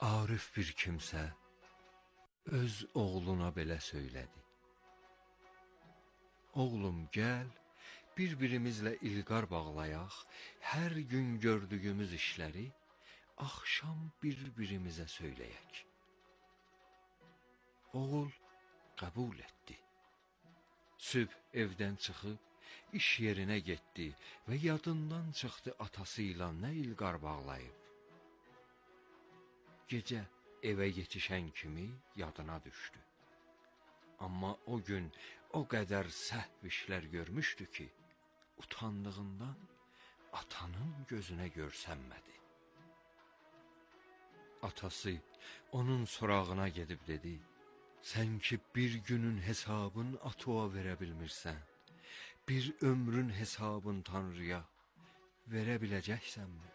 arif bir kimsə öz oğluna belə söylədi. Oğlum gəl, bir-birimizlə ilqar bağlayaq, hər gün gördüyümüz işləri axşam bir-birimizə söyləyək. Oğul qəbul etdi. Sübh evdən çıxıb, iş yerinə getdi və yadından çıxdı atası ilə nə ilqar bağlayıb. Gecə evə yetişən kimi yadına düşdü. Amma o gün o qədər səhv işlər görmüşdü ki, utandığından atanın gözünə görsənmədi. Atası onun sorağına gedib dedi, sən ki bir günün hesabın atoğa verə bilmirsən, bir ömrün hesabın Tanrıya verə biləcəksənmi?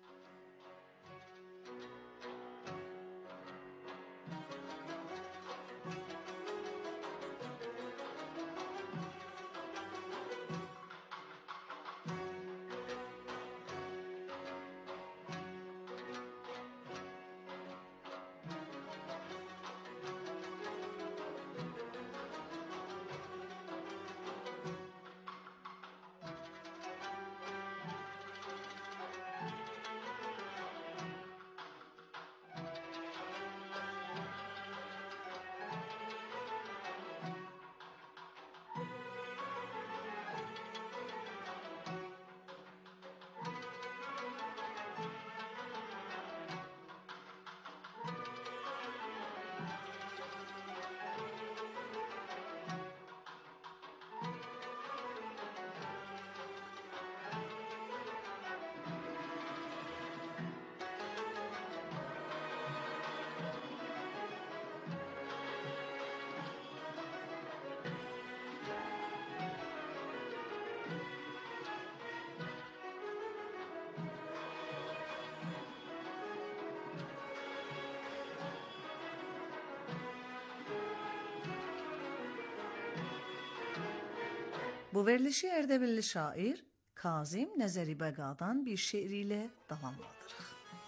Bu verilişi Erdebilli şair Kazım Nəzəri Bəqadan bir şeiriyle davamladırıq.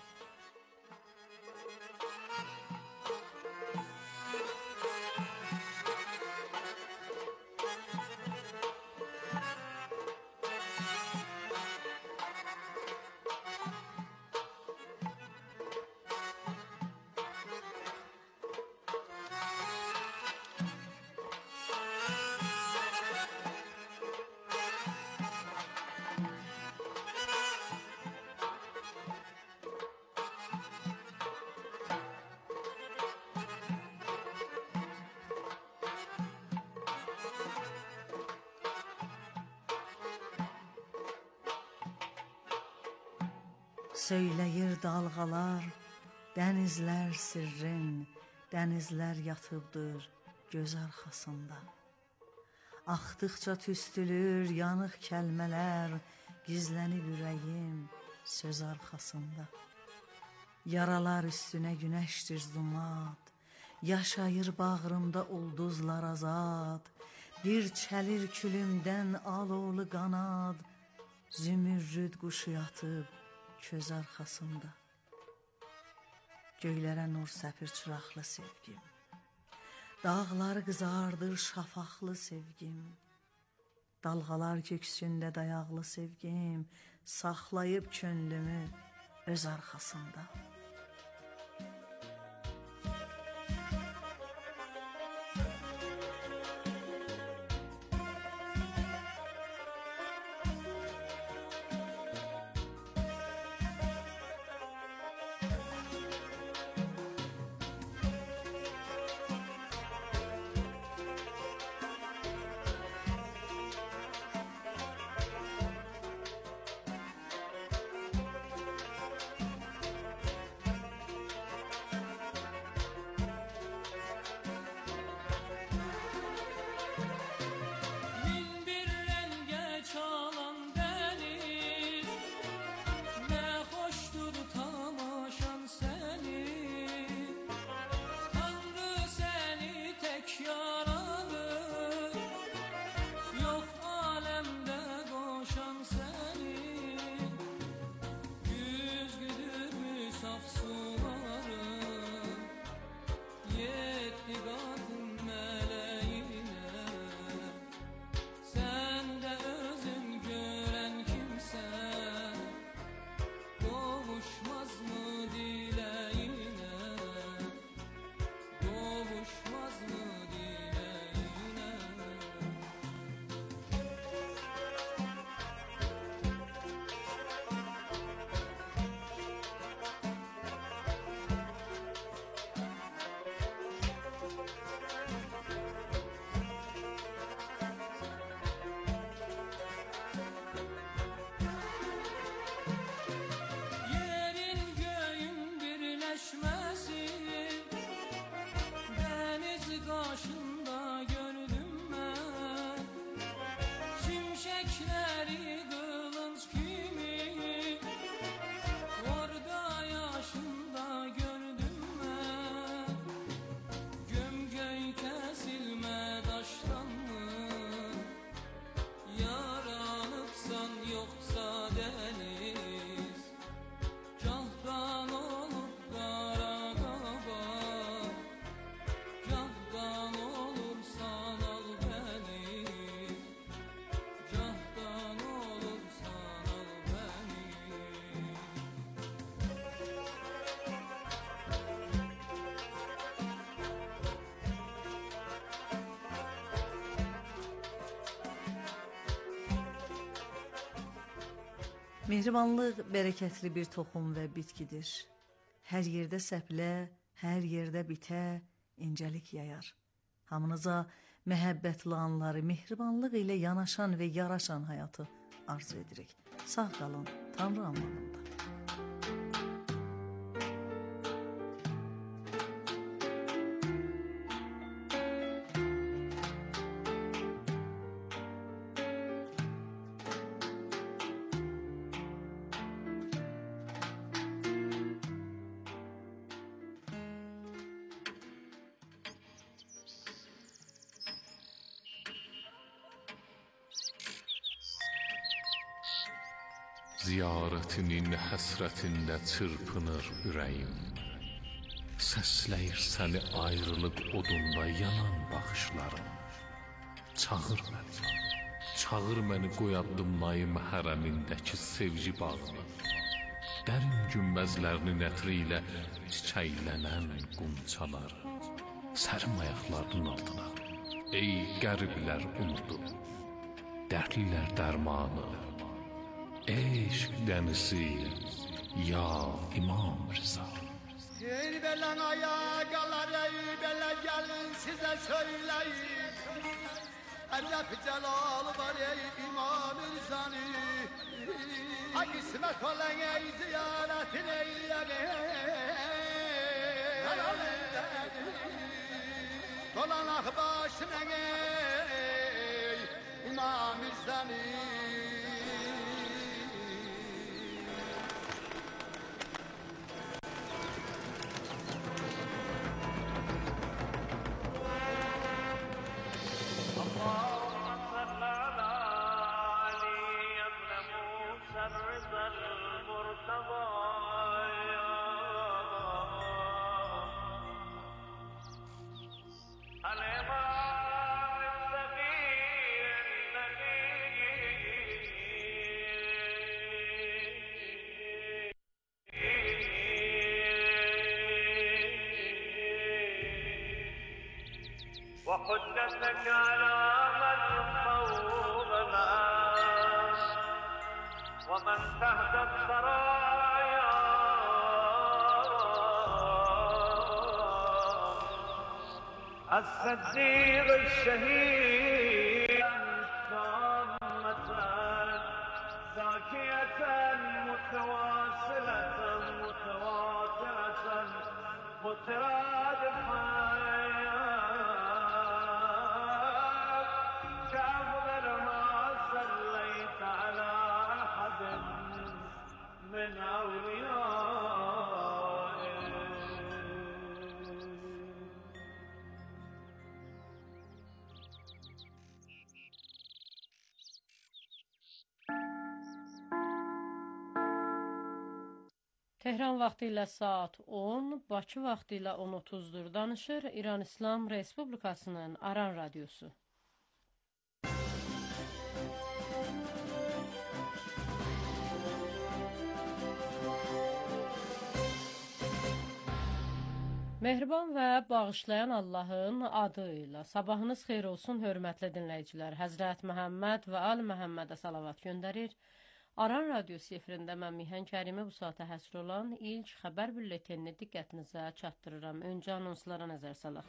Söyləyir dalğalar, dənizlər sirrin, dənizlər yatıbdır göz arxasında. Axdıqca tüstülür yanıq kəlmələr, gizlənib ürəyim söz arxasında. Yaralar üstünə günəşdir zumad, yaşayır bağrımda ulduzlar azad. Bir çəlir külümdən alovlu qanad, zümrüd quşu yatıb köz arxasında. Göylərə nur səpir çıraqlı sevgim, dağları qızardır şafaqlı sevgim. Dalğalar köksündə dayaqlı sevgim, saxlayıb könlümü öz arxasında. Mehribanlıq bərəkətli bir toxum və bitkidir. Hər yerdə səplə, hər yerdə bitə, incəlik yayar. Hamınıza məhəbbətli anları, mehribanlıq ilə yanaşan və yaraşan həyatı arzu edirik. Sağ qalın, Tanrı amanında. Ziyarətinin həsrətində çırpınır ürəyim. Səsləyir səni ayrılıq odunda yanan baxışlarım. Çağır məni qoy addımlayım hərəmindəki sevgi bağını. Dərin günbəzlərinin ətri ilə çiçəklənən qumçaları. Sərim ayaqlarının altına, ey qəriblər umudu, dərdlilər dərmanı. Eşq dənizi, ya İmam Rıza. Ey belen ayağalar, ey bele gelin size söyleyeyim. Ecep celal var ey İmam Rıza'nı. Ha kısmet olan ey ziyaretin eyleyeyim. Dolan ah başına ey İmam Rıza'nı. وحجتك على من فوق الناس ومن تحت الثرايا الصديق الشهيد تامة زاكية متواصلة متواترة مترادفة من Tehran vaxtı ilə saat 10, Bakı vaxtı ilə 10:30-dur. Danışır İran İslam Respublikasının Aran Radiosu. Mehriban və bağışlayan Allahın adı ilə sabahınız xeyir olsun, hörmətli dinləyicilər. Həzrət Məhəmməd və Ali Məhəmmədə salavat göndərir. Aran Radiosu efirində mən Mihan Kərimi bu saata həsr olan ilk xəbər bülletenini diqqətinizə çatdırıram. Öncə anonslara nəzər salaq.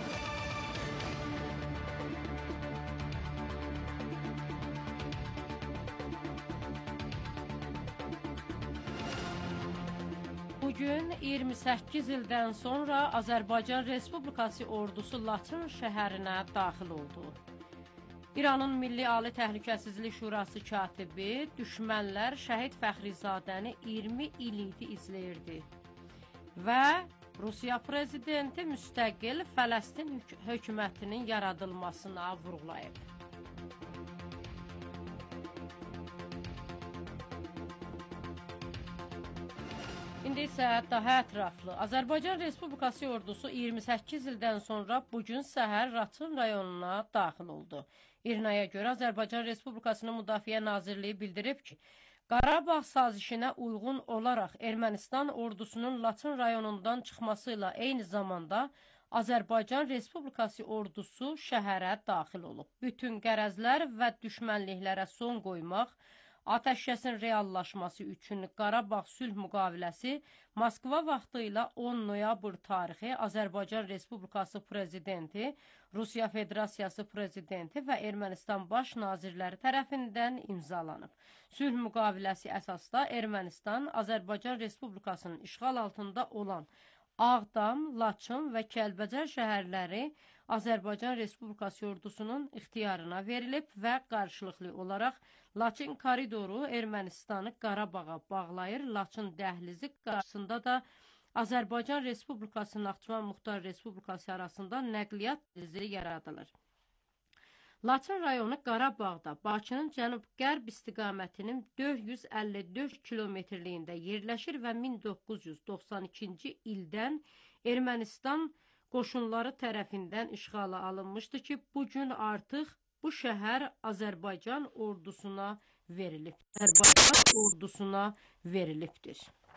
Bugün 28 ildən sonra Azərbaycan Respublikası ordusu Laçın şəhərinə daxil oldu. İranın Milli Ali Təhlükəsizlik Şurası katibi düşmənlər Şəhid Fəxrizadəni 20 il idi izləyirdi və Rusiya prezidenti müstəqil Fələstin hökumətinin yaradılmasına vurğulayıb. İndi isə daha ətraflı. Azərbaycan Respublikası ordusu 28 ildən sonra bugün səhər Laçın rayonuna daxil oldu. İRNA-ya görə Azərbaycan Respublikasının Müdafiə Nazirliyi bildirib ki, Qarabağ sazişinə uyğun olaraq Ermənistan ordusunun Laçın rayonundan çıxması ilə eyni zamanda Azərbaycan Respublikası ordusu şəhərə daxil olub. Bütün qərəzlər və düşmənliklərə son qoymaq, Atəşkəsin reallaşması üçün Qarabağ sülh müqaviləsi Moskva vaxtı ilə 10 noyabr tarixi Azərbaycan Respublikası Prezidenti, Rusiya Federasiyası Prezidenti və Ermənistan baş nazirləri tərəfindən imzalanıb. Sülh müqaviləsi əsasda Ermənistan Azərbaycan Respublikasının işğal altında olan Ağdam, Laçın və Kəlbəcər şəhərləri Azərbaycan Respublikası ordusunun ixtiyarına verilib və qarşılıqlı olaraq Laçın koridoru Ermənistanı Qarabağa bağlayır. Laçın dəhlizi qarşısında da Azərbaycan Respublikası Naxçıvan Muxtar Respublikası arasında nəqliyyat dəhlizi yaradılır. Laçın rayonu Qarabağda Bakının cənub-qərb istiqamətinin 454 kilometrliyində yerləşir və 1992-ci ildən Ermənistan qoşunları tərəfindən işğala alınmışdı ki, bugün artıq bu şəhər Azərbaycan ordusuna verilibdir.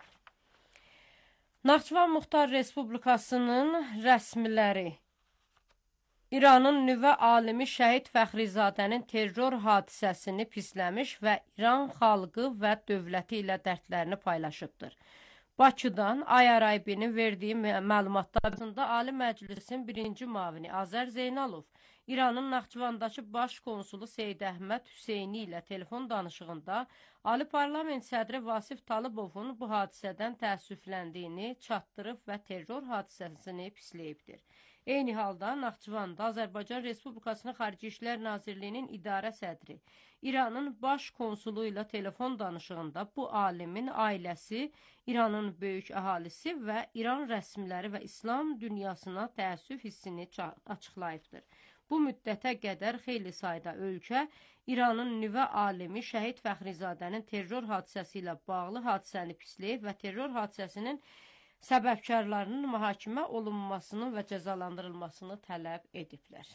Naxçıvan Muxtar Respublikasının rəsmiləri İranın nüvə alimi Şəhid Fəxrizadənin terror hadisəsini pisləmiş və İran xalqı və dövləti ilə dərdlərini paylaşıbdır. Bakıdan Ayar Aybinin verdiyi məlumatlarında Ali Məclisin birinci mavini Azər Zeynalov, İranın Naxçıvandakı baş konsulu Seyid Əhməd Hüseyni ilə telefon danışığında Ali Parlament sədri Vasif Talıbovun bu hadisədən təəssüfləndiyini çatdırıb və terror hadisəsini pisləyibdir. Eyni halda Naxçıvanda Azərbaycan Respublikasının Xarici İşlər Nazirliyinin idarə sədri İranın baş konsulu ilə telefon danışığında bu alimin ailəsi, İranın böyük əhalisi və İran rəsmiləri və İslam dünyasına təəssüf hissini açıqlayıbdır. Bu müddətə qədər xeyli sayda ölkə İranın nüvə alimi Şəhid Fəxrizadənin terror hadisəsi ilə bağlı hadisəni pisləyib və terror hadisəsinin səbəbkarlarının mühakimə olunmasını və cəzalandırılmasını tələb ediblər.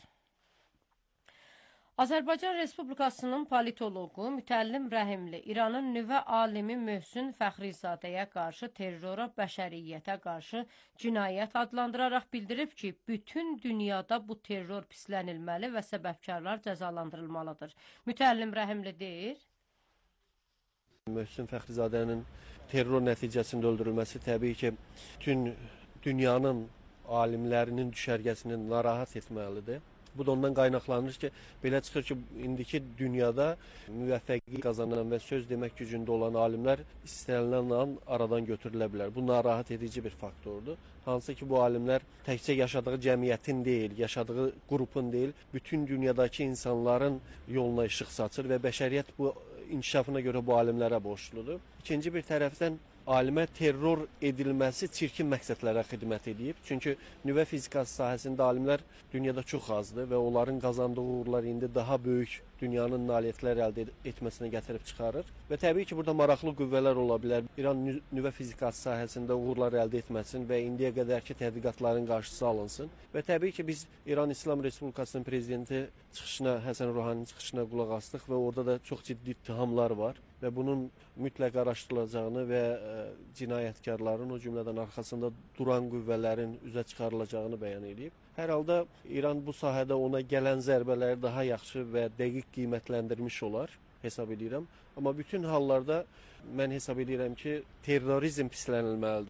Azərbaycan Respublikasının politoloqu Mütəllim Rəhimli İranın nüvə alimi Möhsün Fəxrizadəyə qarşı terrora, bəşəriyyətə qarşı cinayət adlandıraraq bildirib ki, bütün dünyada bu terror pislənilməli və səbəbkarlar cəzalandırılmalıdır. Mütəllim Rəhimli deyir: Möhsün Fəxrizadənin terror nəticəsində öldürülməsi təbii ki, bütün dünyanın alimlərinin düşərgəsini narahat etməlidir. Bu da ondan qaynaqlanır ki, belə çıxır ki, indiki dünyada müvəffəqiyyət qazanan və söz demək gücündə olan alimlər istənilən an aradan götürülə bilər. Bu narahat edici bir faktordur. Hansı ki, bu alimlər təkcə yaşadığı cəmiyyətin deyil, yaşadığı qrupun deyil, bütün dünyadakı insanların yoluna işıq saçır və bəşəriyyət bu inkişafına görə bu alimlərə borcludur. İkinci bir tərəfdən alimə terror edilməsi çirkin məqsədlərə xidmət edib. Çünki nüvə fizikası sahəsində alimlər dünyada çox azdır və onların qazandığı uğurlar indi daha böyük dünyanın nailiyyətlər əldə etməsinə gətirib çıxarır. Və təbii ki, burada maraqlı qüvvələr ola bilər. İran nüvə fizikası sahəsində uğurlar əldə etməsin və indiyə qədərki tədqiqatların qarşısı alınsın. Və təbii ki, biz İran İslam Respublikasının prezidenti çıxışına, Həsən Ruhaninin çıxışına qulaq asdıq və orada da çox ciddi ittihamlar var və bunun mütləq araşdırılacağını və cinayətkarların, o cümlədən arxasında duran qüvvələrin üzə çıxarılacağını bəyan edib. Hər halda İran bu sahədə ona gələn zərbələri daha yaxşı və dəqiq qiymətləndirmiş olar, hesab edirəm. Amma bütün hallarda mən hesab edirəm ki, terrorizm pislənilməlidir.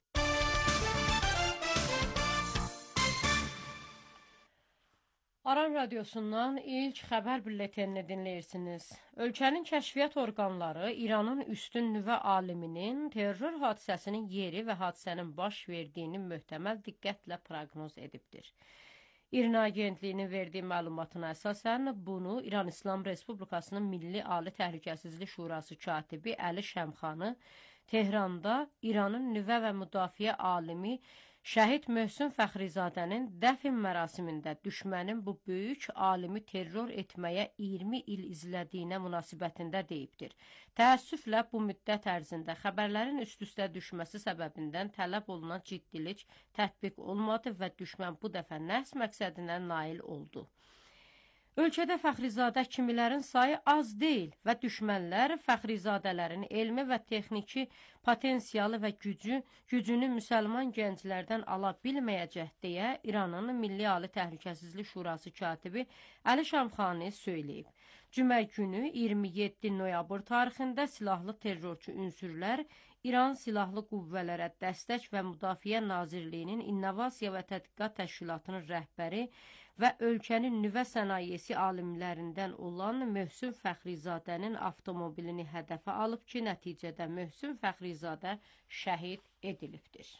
Aran Radyosundan ilk xəbər bülletenini dinləyirsiniz. Ölkənin kəşfiyyat orqanları İranın üstün nüvə aliminin terror hadisəsinin yeri və hadisənin baş verdiyini möhtəməl diqqətlə proqnoz edibdir. İRNA agentliyinin verdiyi məlumatına əsasən bunu İran İslam Respublikasının Milli Ali Təhlükəsizlik Şurası katibi Əli Şəmxanı Tehranda İranın nüvə və müdafiə alimi Şəhid Möhsün Fəxrizadənin dəfn mərasimində düşmənin bu böyük alimi terror etməyə 20 il izlədiyinə münasibətində deyibdir. Təəssüflə bu müddət ərzində xəbərlərin üst-üstə düşməsi səbəbindən tələb olunan ciddilik tətbiq olmadı və düşmən bu dəfə nəhs məqsədinə nail oldu. Ölkədə Fəxrizadə kimilərin sayı az deyil və düşmənlər Fəxrizadələrin elmi və texniki potensialı və gücünü müsəlman gənclərdən ala bilməyəcək deyə İranın Milli Ali Təhlükəsizlik Şurası katibi Əli Şamxani söyləyib. Cümə günü 27 noyabr tarixində silahlı terrorçu ünsürlər İran Silahlı Qüvvələrə Dəstək və Müdafiə Nazirliyinin İnnovasiya və Tədqiqat Təşkilatının rəhbəri və ölkənin nüvə sənayesi alimlərindən olan Möhsün Fəxrizadənin avtomobilini hədəfə alıb ki, nəticədə Möhsün Fəxrizadə şəhid edilibdir.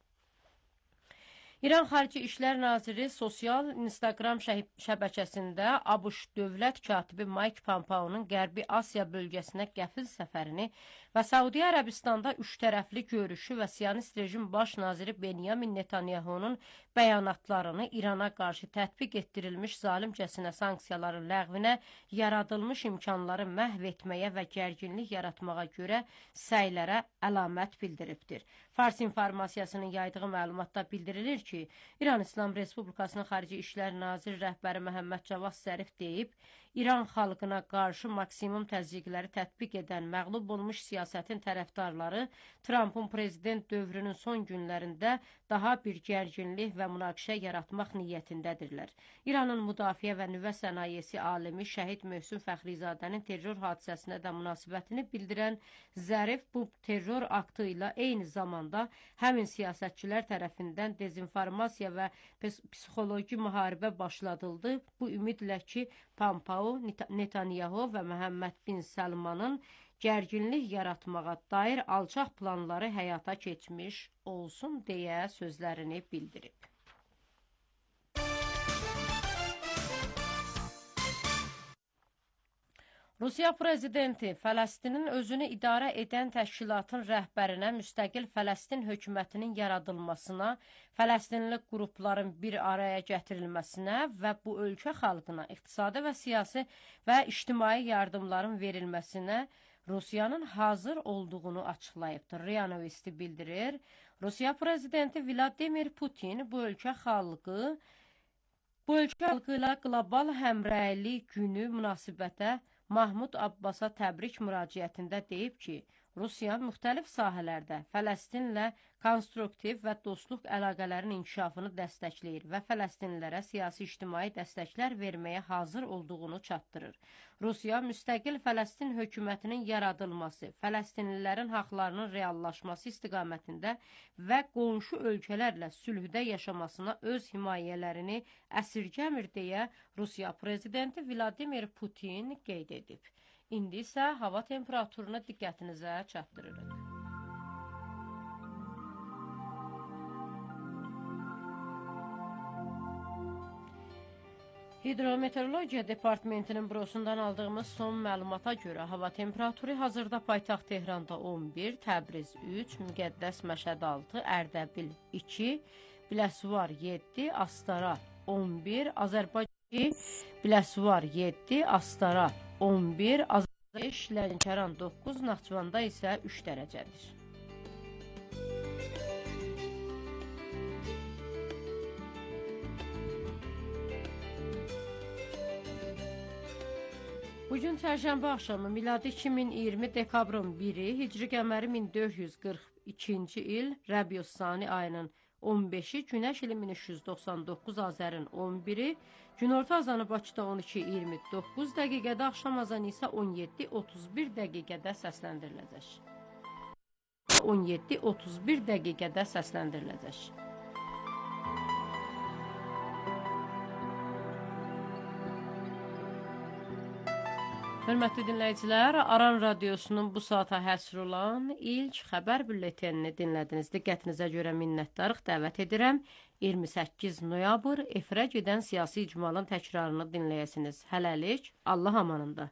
İran Xarici İşlər Naziri sosial Instagram şəbəkəsində ABŞ dövlət katibi Mike Pompeo'nun Qərbi Asiya bölgəsinə qəfil səfərini və Səudiyyə Ərəbistanda üçtərəfli görüşü və Siyonist rejim baş naziri Benyamin Netanyahu'nun bəyanatlarını İrana qarşı tətbiq etdirilmiş zalimcəsinə sanksiyaların ləğvinə, yaradılmış imkanları məhv etməyə və gərginlik yaratmağa görə səylərə əlamət bildiribdir. Fars informasiyasının yaydığı məlumatda bildirilir ki, İran İslam Respublikasının Xarici İşlər Naziri rəhbəri Məhəmməd Cavad Zərif deyib, İran xalqına qarşı maksimum təzyiqləri tətbiq edən məğlub olmuş siyasətin tərəfdarları Trump'ın prezident dövrünün son günlərində daha bir gərginlik və münaqişə yaratmaq niyyətindədirlər. İranın müdafiə və nüvə sənayesi alimi şəhid Möhsün Fəxrizadənin terror hadisəsinə də münasibətini bildirən Zərif bu terror aktı ilə eyni zamanda həmin siyasətçilər tərəfindən dezinformasiya və psixoloji müharibə başladıldı. Bu ümidlə ki, Pompeo, Netanyahu və Məhəmməd bin Səlmanın gərginlik yaratmağa dair alçaq planları həyata keçmiş olsun deyə sözlərini bildirib. Rusiya prezidenti Fələstinin özünü idarə edən təşkilatın rəhbərinə müstəqil Fələstin hökumətinin yaradılmasına, Fələstinli qrupların bir araya gətirilməsinə və bu ölkə xalqına iqtisadi və siyasi və ictimai yardımların verilməsinə Rusiyanın hazır olduğunu açıqlayıbdır. RIA Novosti bildirir. Rusiya prezidenti Vladimir Putin bu ölkə xalqı ilə qlobal həmrəylik günü münasibətə Mahmud Abbasa təbrik müraciətində deyib ki, Rusiya müxtəlif sahələrdə Fələstinlə konstruktiv və dostluq əlaqələrin inkişafını dəstəkləyir və Fələstinlilərə siyasi-ictimai dəstəklər verməyə hazır olduğunu çatdırır. Rusiya müstəqil Fələstin hökumətinin yaradılması, Fələstinlilərin haqlarının reallaşması istiqamətində və qonşu ölkələrlə sülhdə yaşamasına öz himayələrini əsirgəmir deyə Rusiya prezidenti Vladimir Putin qeyd edib. İndi isə hava temperaturunu diqqətinizə çatdırırıq. Hidrometeorologiya Departamentinin bürosundan aldığımız son məlumata görə hava temperaturu hazırda paytaxt Tehranda 11, Təbriz 3, Müqəddəs Məşəd 6, Ərdəbil 2, Biləsuvar 7, Astara 11, Azərbaycan Biləsuvar 7, Astara 11, Azərbaycan 5, Lənkəran 9, Naxçıvanda isə 3 dərəcədir. Bugün çərşənbə axşamı miladi 2020 dekabrın 1-i, hicri qəməri 1442-ci il, Rəbius Sani ayının 15-i, Günəş ili 1399, Azərin 11-i, günorta azanı Bakıda 12:29 dəqiqədə, axşam azanı isə 17:31 dəqiqədə səsləndiriləcək. 17:31 dəqiqədə səsləndiriləcək. Hörmətli dinləyicilər, Aran Radiosunun bu saata həsr olan ilk xəbər bülletenini dinlədiniz. Diqqətinizə görə minnətdarıq, dəvət edirəm. 28 noyabr efirə gedən siyasi icmalın təkrarını dinləyəsiniz. Hələlik, Allah amanında.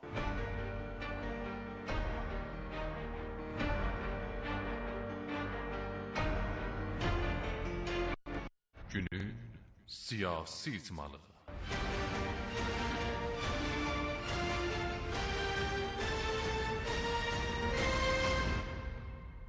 Günün siyasi icmalı.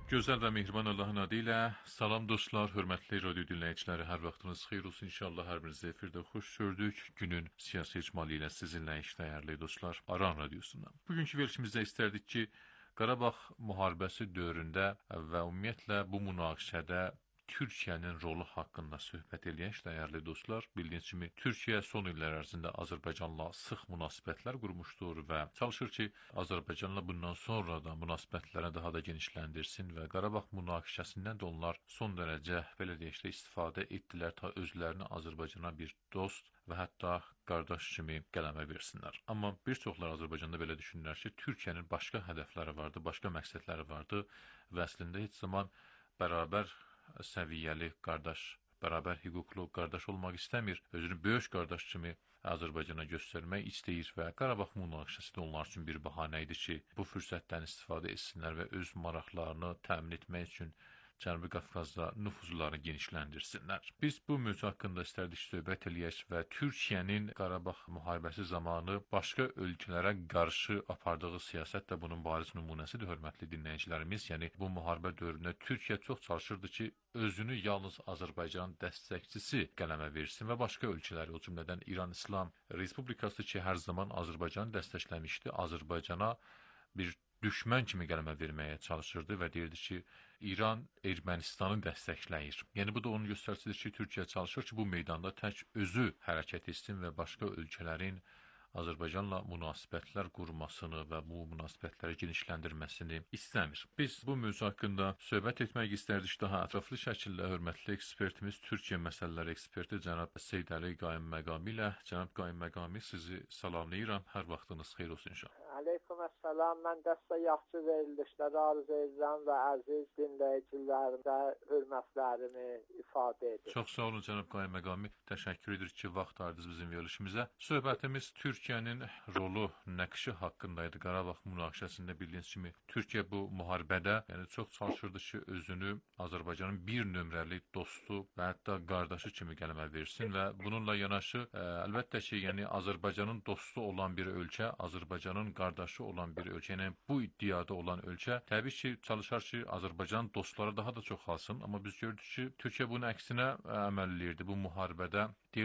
Gözəl və mehriban Allahın adı ilə salam dostlar, hörmətli radio dinləyiciləri, hər vaxtınız xeyir olsun. İnşallah hər birinizi efirdə xoş gördük. Günün siyasi icmalı ilə sizinlə dəyərli dostlar, Aran radiosundan. Bugünkü verilişimizdə istərdik ki, Qarabağ müharibəsi dövründə və ümumiyyətlə bu münaqişədə Türkiyənin rolu haqqında söhbət eləyək, dəyərli dostlar. Bildiyiniz kimi, Türkiyə son illər ərzində Azərbaycanla sıx münasibətlər qurmuşdur və çalışır ki, Azərbaycanla bundan sonra da münasibətləri daha da genişləndirsin və Qarabağ münaqişəsindən də onlar son dərəcə, belə deyək də, istifadə etdilər ta özlərini Azərbaycana bir dost və hətta qardaş kimi qələmə versinlər. Amma bir çoxlar Azərbaycanda belə düşünürlər ki, Türkiyənin başqa hədəfləri vardı, başqa məqsədləri vardı və əslində heç zaman bərabər səviyyəli qardaş, bərabər hüquqlu qardaş olmaq istəmir. Özünü böyük qardaş kimi Azərbaycana göstərmək istəyir və Qarabağ münaqişəsi də onlar üçün bir bəhanə idi ki, bu fürsətdən istifadə etsinlər və öz maraqlarını təmin etmək üçün Cənubi Qafqazda nüfuzlarını genişləndirsinlər. Biz bu mövzu haqqında istərdik söhbət eləyək və Türkiyənin Qarabağ müharibəsi zamanı başqa ölkələrə qarşı apardığı siyasət də bunun bariz nümunəsidir, hörmətli dinləyicilərimiz. Yəni, bu müharibə dövründə Türkiyə çox çalışırdı ki, özünü yalnız Azərbaycan dəstəkçisi qələmə versin və başqa ölkələri, o cümlədən İran İslam Respublikası ki, hər zaman Azərbaycanı dəstəkləmişdi, Azərbaycana bir düşmən kimi qələmə verməyə çalışırdı və deyirdi ki, İran Ermənistanı dəstəkləyir. Yəni, bu da onun göstəricisidir ki, Türkiyə çalışır ki, bu meydanda tək özü hərəkət etsin və başqa ölkələrin Azərbaycanla münasibətlər qurmasını və bu münasibətləri genişləndirməsini istəmir. Biz bu mövzu haqqında söhbət etmək istərdik daha ətraflı şəkildə hörmətli ekspertimiz, Türkiyə məsələləri eksperti cənab Seyid Əli Qayım Məqami ilə. Cənab Qayım Məqami, sizi salamlayıram. Hər vaxtınız xeyir olsun inşallah. Salam, mən dəstə yaxşı verilişlər arzu edirəm və əziz dinləyicilərimdə hörmətlərimi ifadə edir. Çox sağ olun cənab Qayım Məqami. Təşəkkür edirik ki, vaxt ayırdınız bizim verilişimizə. Söhbətimiz Türkiyənin rolu, nəqşi haqqındaydı. Qarabağ münaqişəsində bildiyiniz kimi Türkiyə bu müharibədə çox çalışırdı ki, özünü Azərbaycanın bir nömrəli dostu və hətta qardaşı kimi qələmə versin və bununla yanaşı əlbəttə ki, Azərbaycanın dostu olan bir ölkə, Azərbaycanın qardaşı olan bir ölkə, yəni bu iddiada olan ölkə təbii ki, çalışar ki, Azərbaycan dostları daha da çox alsın, amma biz gördük ki, Türkiyə bunun əksinə əməl edirdi bu müharibədə.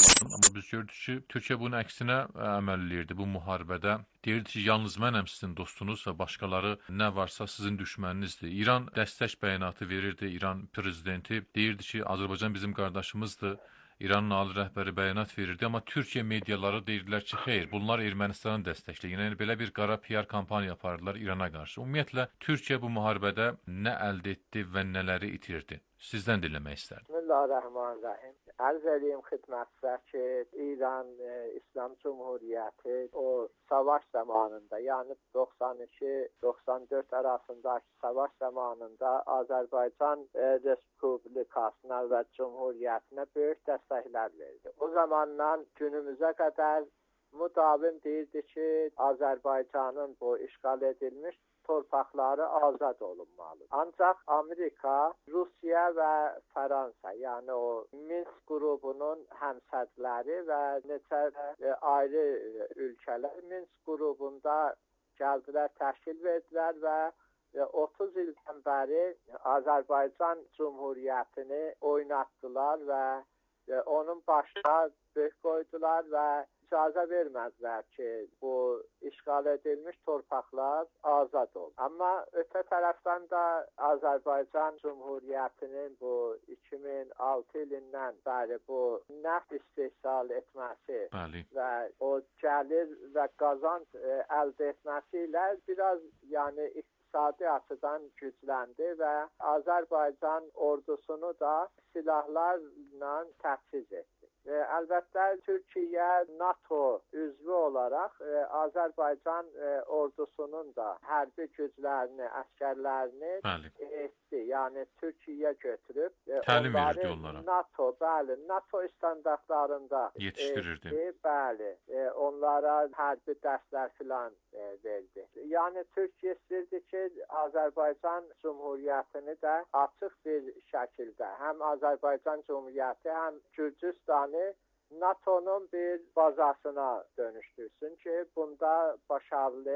Deyirdi ki, yalnız mənəm sizin dostunuz və başqaları nə varsa sizin düşməninizdir. İran dəstək bəyanatı verirdi, İran prezidenti deyirdi ki, Azərbaycan bizim qardaşımızdır. İranın ali rəhbəri bəyanat verirdi, amma Türkiyə mediaları deyirdilər ki, xeyr, bunlar Ermənistanı dəstəkləyir. Yəni, belə bir qara PR kampaniya apardılar İrana qarşı. Ümumiyyətlə, Türkiyə bu müharibədə nə əldə etdi və nələri itirdi? Sizdən dinləmək istərdim. Bismillahirrahmanirrahim. Ərz edeyim xidmətinizə ki, İran İslam Cumhuriyyəti o savaş zamanında, yəni 92-94 arasındakı savaş zamanında Azərbaycan Respublikasına və Cumhuriyyətinə böyük dəstəklər verdi. O zamandan günümüzə qədər müdavim deyirdi ki, Azərbaycanın bu işğal edilmiş torpaqları azad olunmalı. Ancaq Amerika, Rusiya və Fransa, yəni o Minsk qrubunun həmsədləri və neçə ayrı ölkələr Minsk qrubunda gəldilər, təşkil verdilər və 30 ildən bəri Azərbaycan Cumhuriyyətini oynatdılar və onun başına böyük qoydular və icazə vermədilər ki, bu işğal edilmiş torpaqlar azad olsun. Amma ötə tərəfdən də Azərbaycan Cumhuriyyətinin bu 2006 ilindən bəri bu neft istehsal etməsi və o gəlir və qazanc əldə etməsi ilə biraz iqtisadi açıdan gücləndi və Azərbaycan ordusunu da silahlarla təchiz etdi. Əlbəttə, Türkiyə NATO üzvü olaraq Azərbaycan ordusunun da hərbi güclərini, əskərlərini etdi. Yəni, Türkiyə götürüb təlim verirdi onlara. NATO standartlarında yetişdirirdi. Bəli, onlara hərbi dərslər filan verdi. Yəni, Türkiyə istəyirdi ki, Azərbaycan Cumhuriyyətini də açıq bir şəkildə həm Azərbaycan Cumhuriyyəti, həm Gürcüstan NATO'nun bir bazasına dönüştürsün ki, bunda başarılı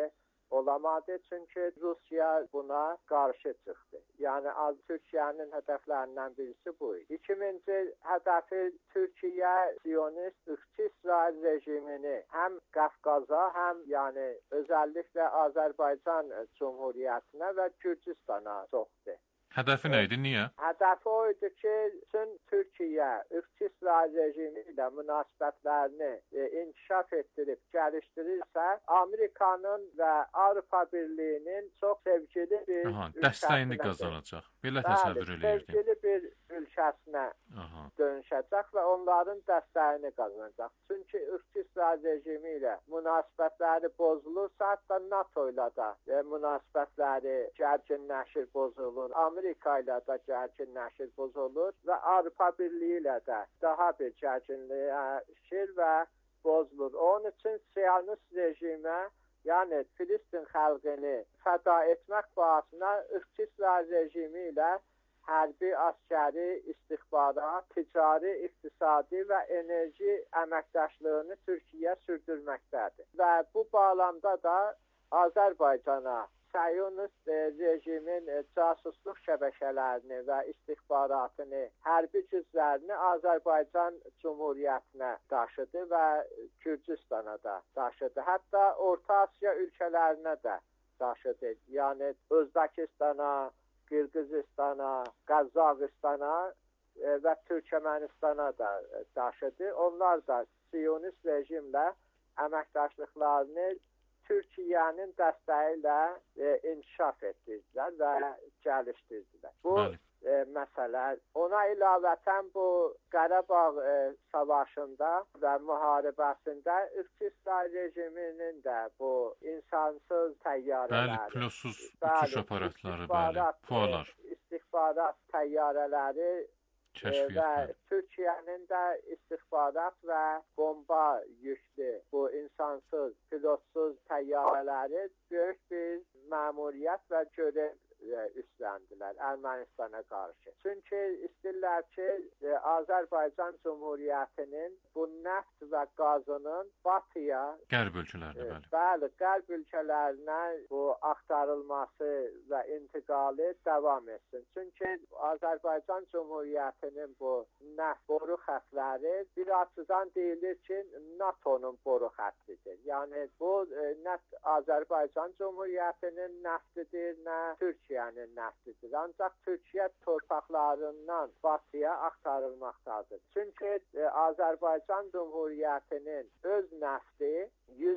olamadı. Çünkü Rusya buna karşı çıktı. Yani Türkiye'nin hedeflerinden birisi bu. İkinci hedefi Türkiye Siyonist ırkçı İsrail rejimini hem Kafkas'a hem yani özellikle Azerbaycan Cumhuriyeti'ne ve Gürcistan'a soktu. Hədəfi nə idi, niyə? Hedefi oydu ki, tüm Türkiye ırkçı İsrail rejimiyle münasebetlerini inkişaf ettirip geliştirirse Amerika'nın ve Avrupa Birliği'nin çok sevgili bir dəstəyini qazanacaq. Belə təsəvvür eləyirdim. Sevgili bir ülkesine dönüşecek ve onların desteğini kazanacak. Çünkü ırkçı İsrail rejimiyle münasebetleri bozulursa hatta NATO ile de münasebetleri gerginleşir, bozulur. Amerika ile de gerginleşir, bozulur ve Avrupa Birliği ile de daha bir gerginleşir ve bozulur. Onun için Siyonist rejime yani Filistin halkını feda etmek bahasına ırkçı İsrail rejimiyle hərbi, askeri, istihbarat, ticari, iktisadi ve enerji əməkdaşlığını Türkiye sürdürməkdədir. Ve bu bağlamda da Azerbaycan'a Siyonist rejimin casusluk şəbəkələrini və istihbaratını, hərbi cüzlərini Azerbaycan Cumhuriyetine daşıdı və Gürcistana da daşıdı. Hatta Orta Asya ülkelerine de daşıdı. Yani Özbekistan'a, Qırğızistana, Qazaxıstana və Türkmenistan'a da daşıdı. Onlar da Siyonist rejimlə əməkdaşlıqlarını Türkiye'nin dəstəyi inkişaf etdirdilər və gəlişdirdilər. Bu məsələ. Ona ilaveten bu Qarabağ savaşında və müharibəsində ırkçı İsrail rejiminin də bu insansız təyyarələri, bəli, pilotsuz uçuş aparatları, bəli, PUAlar, istihbarat təyyarələri ve Türkiye'nin de istihbarat ve bomba yüklü bu insansız, pilotsuz teyyareleri büyük bir memuriyet ve görev üstlendiler Ermenistan'a karşı. Çünkü isterler ki Azerbaycan Cumhuriyeti'nin bu neft ve gazının batıya, Qərb ölkələrinə, bəli, Qərb ülkələrinə bu aktarılması ve intiqalı devam etsin. Çünkü Azerbaycan Cumhuriyeti'nin bu neft boru xətləri bir açıdan deyilir ki NATO'nun boru xəttidir. Yani bu neft Azerbaycan Cumhuriyeti'nin neftidir, ne Türkiye'nin neftidir. Ancak Türkiye torpaqlarından batıya aktarılmaktadır. Çünkü Azerbaycan Cumhuriyeti'nin öz nefti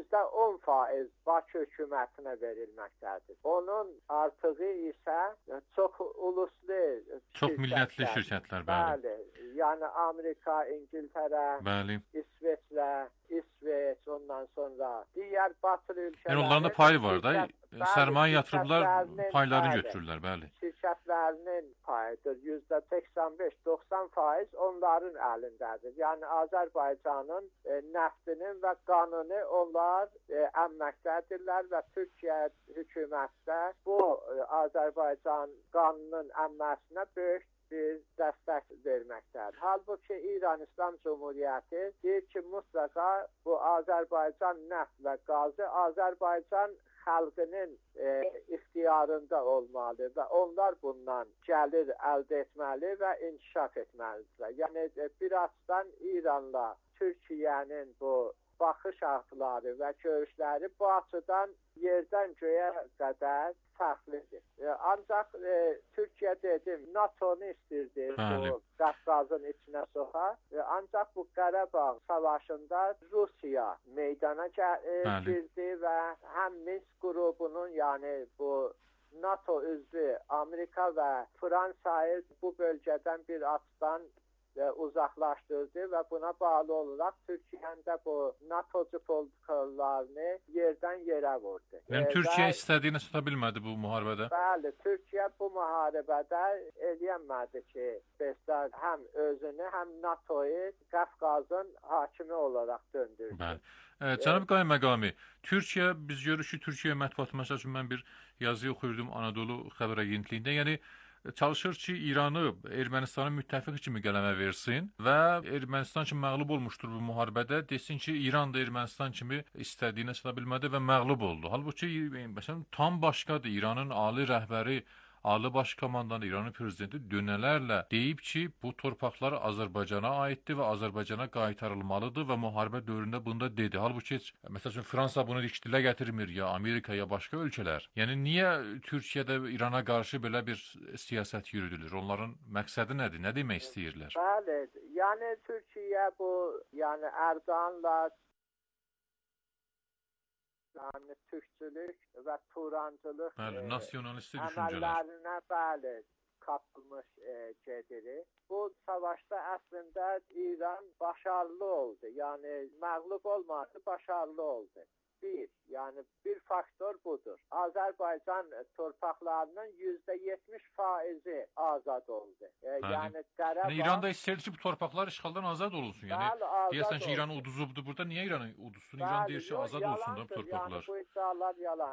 %10% Bakı hükümetine verilmektedir. Onun artığı ise çok uluslu, çok millətli şirkətlər, bəli. Yani Amerika, İngiltere, bəli, İsveç, ondan sonra diğer batılı ülkeler. Yəni onların da payı var da, sərmayə yatırıblar, paylarını götürürlər, bəli. Şirketlerinin payıdır. %85-90% onların elindedir. Yani Azerbaycan'ın neftinin ve kanını onlar emmektedirler ve Türkiye hükümette bu Azerbaycan kanının emmesine büyük bir destek vermektedir. Halbuki İran İslam Cumhuriyeti deyir ki mutlaka bu Azerbaycan neft ve gazı Azerbaycan xalqının ixtiyarında olmalı və onlar bundan gəlir əldə etməli və inkişaf etməlidirlər. Yəni bir açıdan İranla Türkiyənin bu baxış açıları və görüşləri bu açıdan yerdən göyə qədər fərqlidir. Ancaq Türkiyə dedim, NATO'nu istirdi bu Qafqazın içine soxa. Ancaq bu Qarabağ savaşında Rusiya meydana girdi ve hem Minsk grubunun yani bu NATO üzvü Amerika ve Fransa'yı bu bölgeden bir açıdan uzaklaştırdı ve buna bağlı olarak Türkiye'nin de bu NATO'cu politikalarını yerden yere vurdu. Yani Türkiye istediğini tuta bilmedi bu muharebede. Bəli, Türkiye bu muharebede eləyəmədi ki, hem özünü hem NATO'yu Qafqazın hakimi olarak döndürdü. Bəli. Cənab Qayım Məqami, Türkiyə, biz görürük ki, Türkiyə mətbuat məsəl üçün mən bir yazı oxuyurdum Anadolu xəbər agentliyində. Yəni çalışır ki İranı Ermənistanın müttəfiqi kimi qələmə versin və Ermənistan ki məğlub olmuşdur bu müharibədə, desin ki, İran da Ermənistan kimi istədiyinə çata bilmədi və məğlub oldu. Halbuki məsələn tam başqadır. İranın ali rəhbəri, Ali Baş Komandanı, İranın prezidenti dönələrlə deyib ki, bu torpaqlar Azərbaycana aiddir və Azərbaycana qaytarılmalıdır və müharibə dövründə bunda dedi. Halbuki heç, məsəl üçün Fransa bunu heç dilə gətirmir, ya Amerika, ya başqa ölkələr. Yəni niyə Türkiyədə İrana qarşı belə bir siyasət yürüdülür? Onların məqsədi nədir? Nə demək istəyirlər? Bəli, yəni Türkiyə bu, yəni Erdoğanla yani Türkçülük və Turancılıq nasyonalist düşüncələr əməllərinə bəli qapılmış gedir. Bu savaşda əslində İran başarılı oldu. Yəni məğlub olmadı, başarılı oldu. Yani bir faktor budur. Azərbaycan torpaqlarının %70% azad oldu. Yəni Qarabağ... Yəni İran da istəyir ki, bu torpaqlar işğaldan azad olunsun. Yəni deyəsən ki, İran uduzubdur burada. Niyə İranı uduzsun? İran deyir ki, azad olsun da bu torpaqlar. Yəni bu iddialar yalan.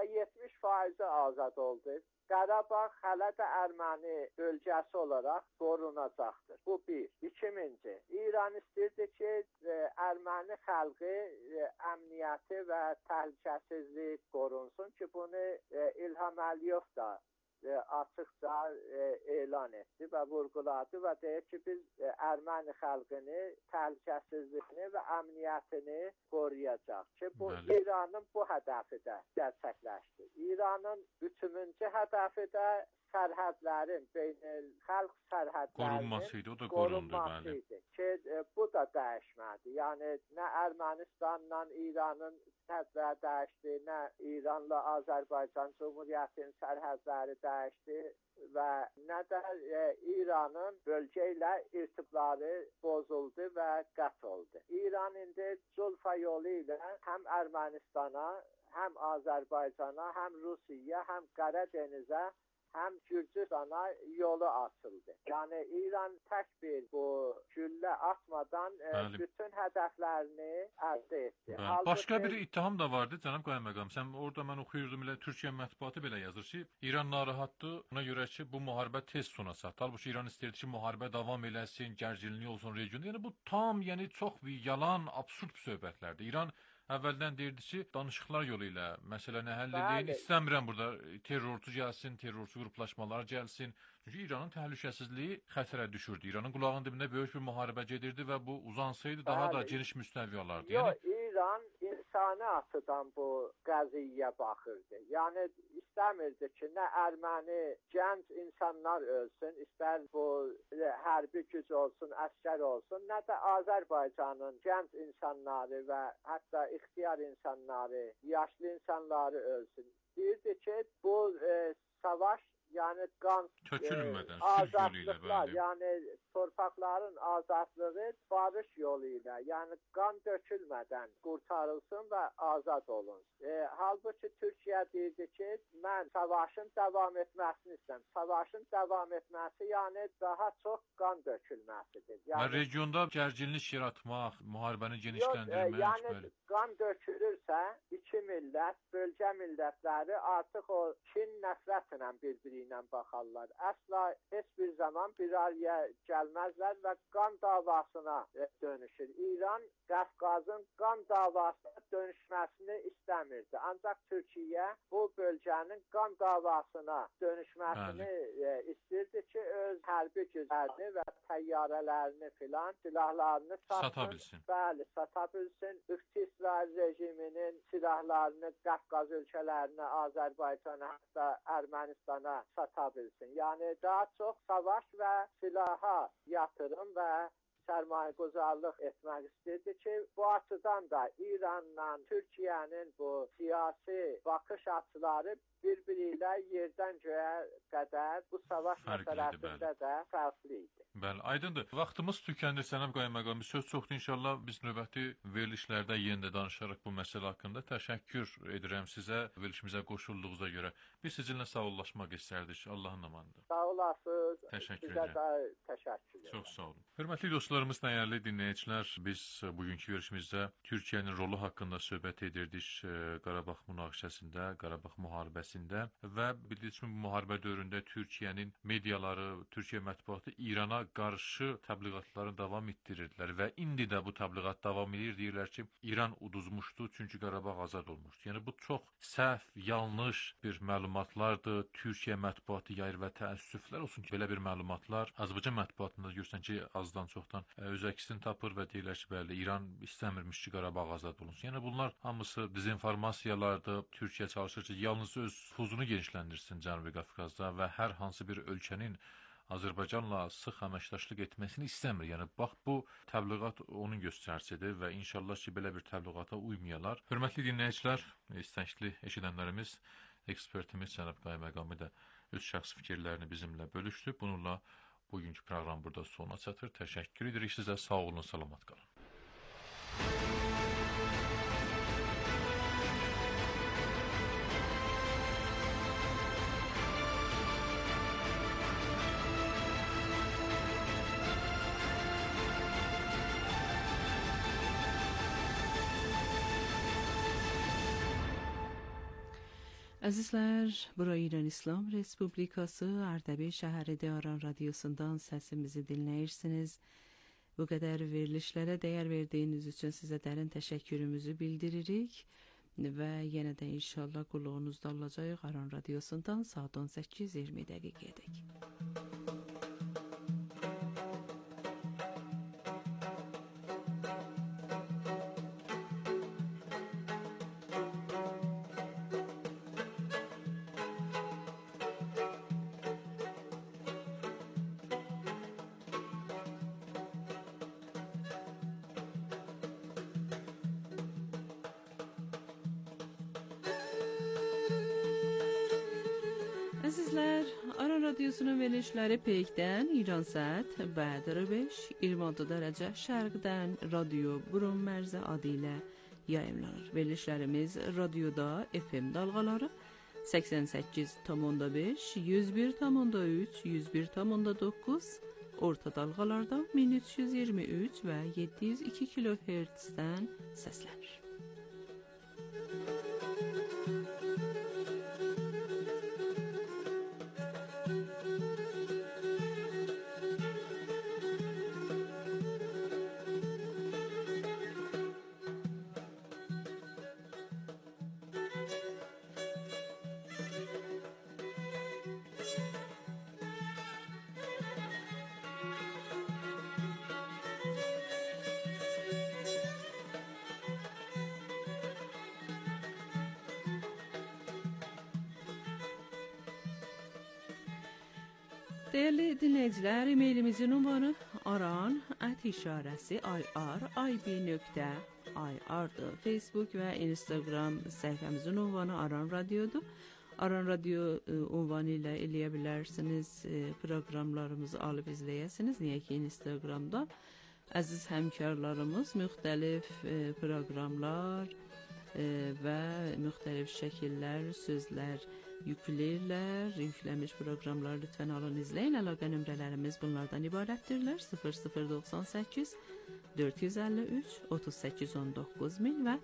%70% azad oldu. Qarabağ hələ də Erməni bölgəsi olaraq qorunacaqdır. Bu bir. İkinci, İran istəyirdi ki, Erməni xalqı əmniyyəti və təhlükəsizlik qorunsun ki, bunu İlham Əliyev da açıqca elan etdi və vurğuladı və deyir ki, biz Erməni xalqını, təhlükəsizliyini və əmniyyətini qoruyacaq ki, bu İranın bu hədəfi də gerçəkləşdi. İranın üçüncü hədəfi də sərhədlərin, beynəlxalq sərhədlərinin qorunmasıydı ki, bu da dəyişmədi. Yəni, nə Ermənistanla İranın sərhədləri dəyişdi, nə İranla Azərbaycan Cumhuriyyətinin sərhədləri dəyişdi və nə də İranın bölgə ilə irtibları bozuldu və qət oldu. İran indi Culfa yolu ilə həm Ermənistana, həm Azərbaycana, həm Rusiyaya, həm Qaradənizə, həm Gürcüstana yolu açıldı. Yəni İran tək bir bu güllə atmadan bütün hədəflərini əldə etdi. Başqa bir ittiham da vardı, cənab Qaymaqam. Sən orada mən oxuyurdum, elə Türkiyə mətbuatı belə yazır ki, İran narahatdır, ona görə ki, bu müharibə tez sona çatdı. Halbuki İran istəyirdi ki, müharibə davam eləsin, gərginlik olsun regionda. Yəni bu tam, yəni çox bir yalan, absurd söhbətlərdir. İran əvvəldən deyirdi ki, danışıqlar yolu ilə məsələni həll edin. İstəmirəm burada terrorçu gəlsin, terrorçu qruplaşmalar gəlsin. Çünki İranın təhlükəsizliyi xətərə düşürdü. İranın qulağının dibində böyük bir müharibə gedirdi və bu uzansaydı daha da geniş müstəvi olardı. Yox, İran insani açıdan bu qəziyyəyə baxırdı. Yəni istəmirdi ki, nə erməni gənc insanlar ölsün, istər bu hərbi güc olsun, əskər olsun, nə də Azərbaycanın gənc insanları və hətta ixtiyar insanları, yaşlı insanları ölsün. Deyirdi ki, bu savaş yəni qan tökülmədən, azadlıqlar, yəni torpaqların azadlığı barış yolu ilə, yəni qan dökülmədən qurtarılsın və azad olun. Halbuki Türkiyə deyirdi ki, mən savaşın davam etməsini istəyirəm. Savaşın davam etməsi, yəni daha çox qan dökülməsidir. Yəni regionda gərginlik yaratmaq, müharibəni genişləndirmək. Yəni qan dökülürsə, iki millət, bölgə millətləri artıq o kin nəfrətlə bir-biri ilə baxarlar. Əsla heç bir zaman bir araya gəlməzlər və qan davasına dönüşür. İran Qafqazın qan davasına dönüşməsini istəmirdi. Ancaq Türkiyə bu bölgənin qan davasına dönüşməsini istəyirdi ki, öz hərbi güclərini və təyyarələrini filan, silahlarını sata bilsin. Bəli, sata bilsin. İsrail rejiminin silahlarını Qafqaz ölkələrinə, Azərbaycana, hətta Ermənistana sata bilsin. Yəni daha çox savaş və silaha yatırım və sərmayəgüzarlıq etmək istəyirdi ki, bu açıdan da İranla Türkiyənin bu siyasi baxış açıları bir-biri ilə yerdən göyə qədər bu savaş məsələsində də fərqli idi. Bəli, aydındır. Vaxtımız tükənir, Cənab Qaymaqam. Söz çoxdur, inşallah biz növbəti verilişlərdə yenə də danışarıq bu məsələ haqqında. Təşəkkür edirəm sizə, verilişimizə qoşulduğunuza görə. Biz sizinlə sağollaşmaq istərdik. Allahın amanıdır. Sağ olasınız. Təşəkkür edirəm. Sizə də təşəkkür edirəm. Çox sağ olun. Hörmətli dostlar, Salamlarımız dəyərli dinləyicilər. Biz bugünkü görüşümüzdə Türkiyənin rolu haqqında söhbət edirdik Qarabağ münaqişəsində, Qarabağ müharibəsində və bildiyiniz kimi bu müharibə dövründə Türkiyənin mediaları, Türkiyə mətbuatı İrana qarşı təbliğatlarını davam etdirirdilər və indi də bu təbliğat davam edir. Deyirlər ki, İran uduzmuşdu çünki Qarabağ azad olmuşdu. Yəni bu çox səhv, yanlış bir məlumatlardır. Türkiyə mətbuatı yayır və təəssüflər olsun ki, belə bir məlumatlar Azərbaycan mətbuatında görürsən ki, azdan çoxdan öz əksini tapır və deyirlər ki, bəli, İran istəmirmiş ki, Qarabağ azad olunsun. Yəni bunlar hamısı dezinformasiyalardır. Türkiyə çalışır ki, yalnız öz nüfuzunu genişləndirsin Cənubi Qafqazda və hər hansı bir ölkənin Azərbaycanla sıx əməkdaşlıq etməsini istəmir. Yəni bax bu təbliğat onun göstəricisidir və inşallah ki, belə bir təbliğata uymayalar. Hörmətli dinləyicilər, istəkli eşidənlərimiz, ekspertimiz Cənab Qaya Məqami də öz şəxsi fikirlərini bizimlə bölüşdü. Bununla bugünkü proqram burada sona çatır. Təşəkkür edirik sizə. Sağ olun, salamat qalın. Əzizlər, bura İran İslam Respublikası Ərdəbil şəhəridir. Aran radiosundan səsimizi dinləyirsiniz. Bu qədər verilişlərə dəyər verdiyiniz üçün sizə dərin təşəkkürümüzü bildiririk və yenə də inşallah qulluğunuzda olacağıq. Aran radiosundan saat 18:20 dəqiqədək. Əzizlər, Aran radiosunun verilişləri Peykdən, İran saat Bədir 5, 26 dərəcə şərqdən Radio Burun Mərzi adı ilə yayımlanır. Verilişlərimiz radioda FM dalğaları 88,5, 101,3, 101,9, orta dalğalarda 1323 və 702 kHz-dən səslənir. Değerli dinləyicilər, e-mailimizin ünvanı aran@ib.ir.ir-dır. Facebook və Instagram səhifəmizin ünvanı Aran Radiodur. Aran Radio ünvanı ilə eləyə bilərsiniz, proqramlarımızı alıb izləyəsiniz. Niyə ki, Instagramda əziz həmkarlarımız müxtəlif proqramlar və müxtəlif şəkillər, sözlər yükləyirlər. Yükləmiş proqramları lütfən alın, izləyin. Əlaqə nömrələrimiz bunlardan ibarətdirlər. 0098 453 3819 min və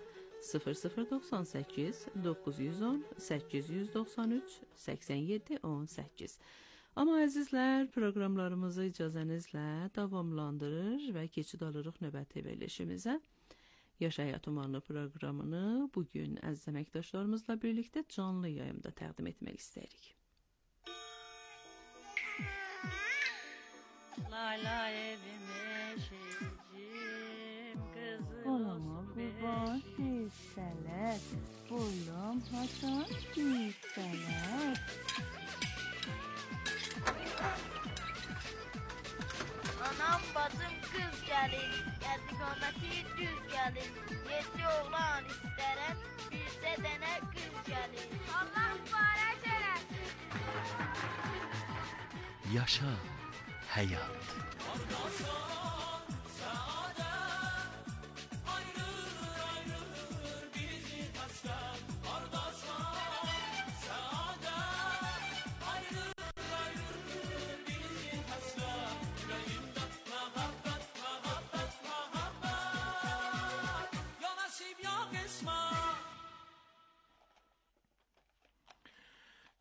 0098 910 893 87 18. Amma əzizlər, proqramlarımızı icazənizlə davamlandırır və keçid alırıq növbəti verilişimizə. Yaş Həyat Umarlı proqramını bugün əziz əməkdaşlarımızla birlikdə canlı yayımda təqdim etmək istəyirik. Layla evime şeycim kızım Olama kurban hisseler, boyum hasan hisseler. Anam bacım kız gelin, geldi kometi düz gelin. Yedi oğlan isterem, birse dene kız gelin. Allah mübarek eylesin. Yaşa həyat.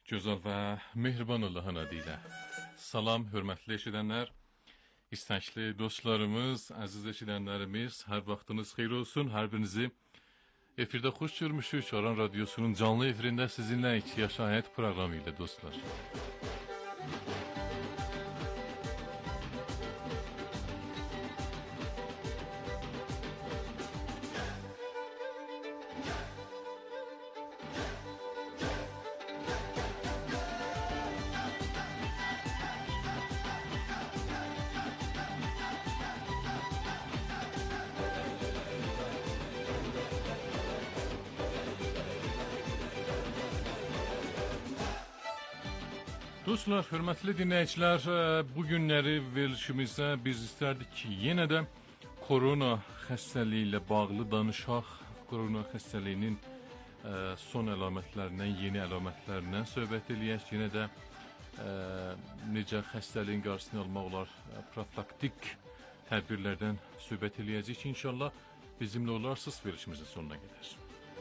Gözəl və mehriban Allahın adı ilə. Salam, hörmətli eşidənlər, istəkli dostlarımız, əziz eşidənlərimiz, hər vaxtınız xeyir olsun. Hər birinizi efirdə xoş görmüşük. Aran Radyosu'nun canlı efirində sizinlə Yaş Həyat proqramı ilə dostlar. Dostlar, hörmətli dinləyicilər, bu günləri verilişimizdə biz istərdik ki, yenə də korona xəstəliyi ilə bağlı danışaq. Korona xəstəliyinin son əlamətlərindən, yeni əlamətlərindən söhbət eləyək. Yenə də necə xəstəliyin qarşısını almaq olar, profilaktik tədbirlərdən söhbət eləyəcək. İnşallah bizimlə olarsınız verilişimizin sonuna qədər.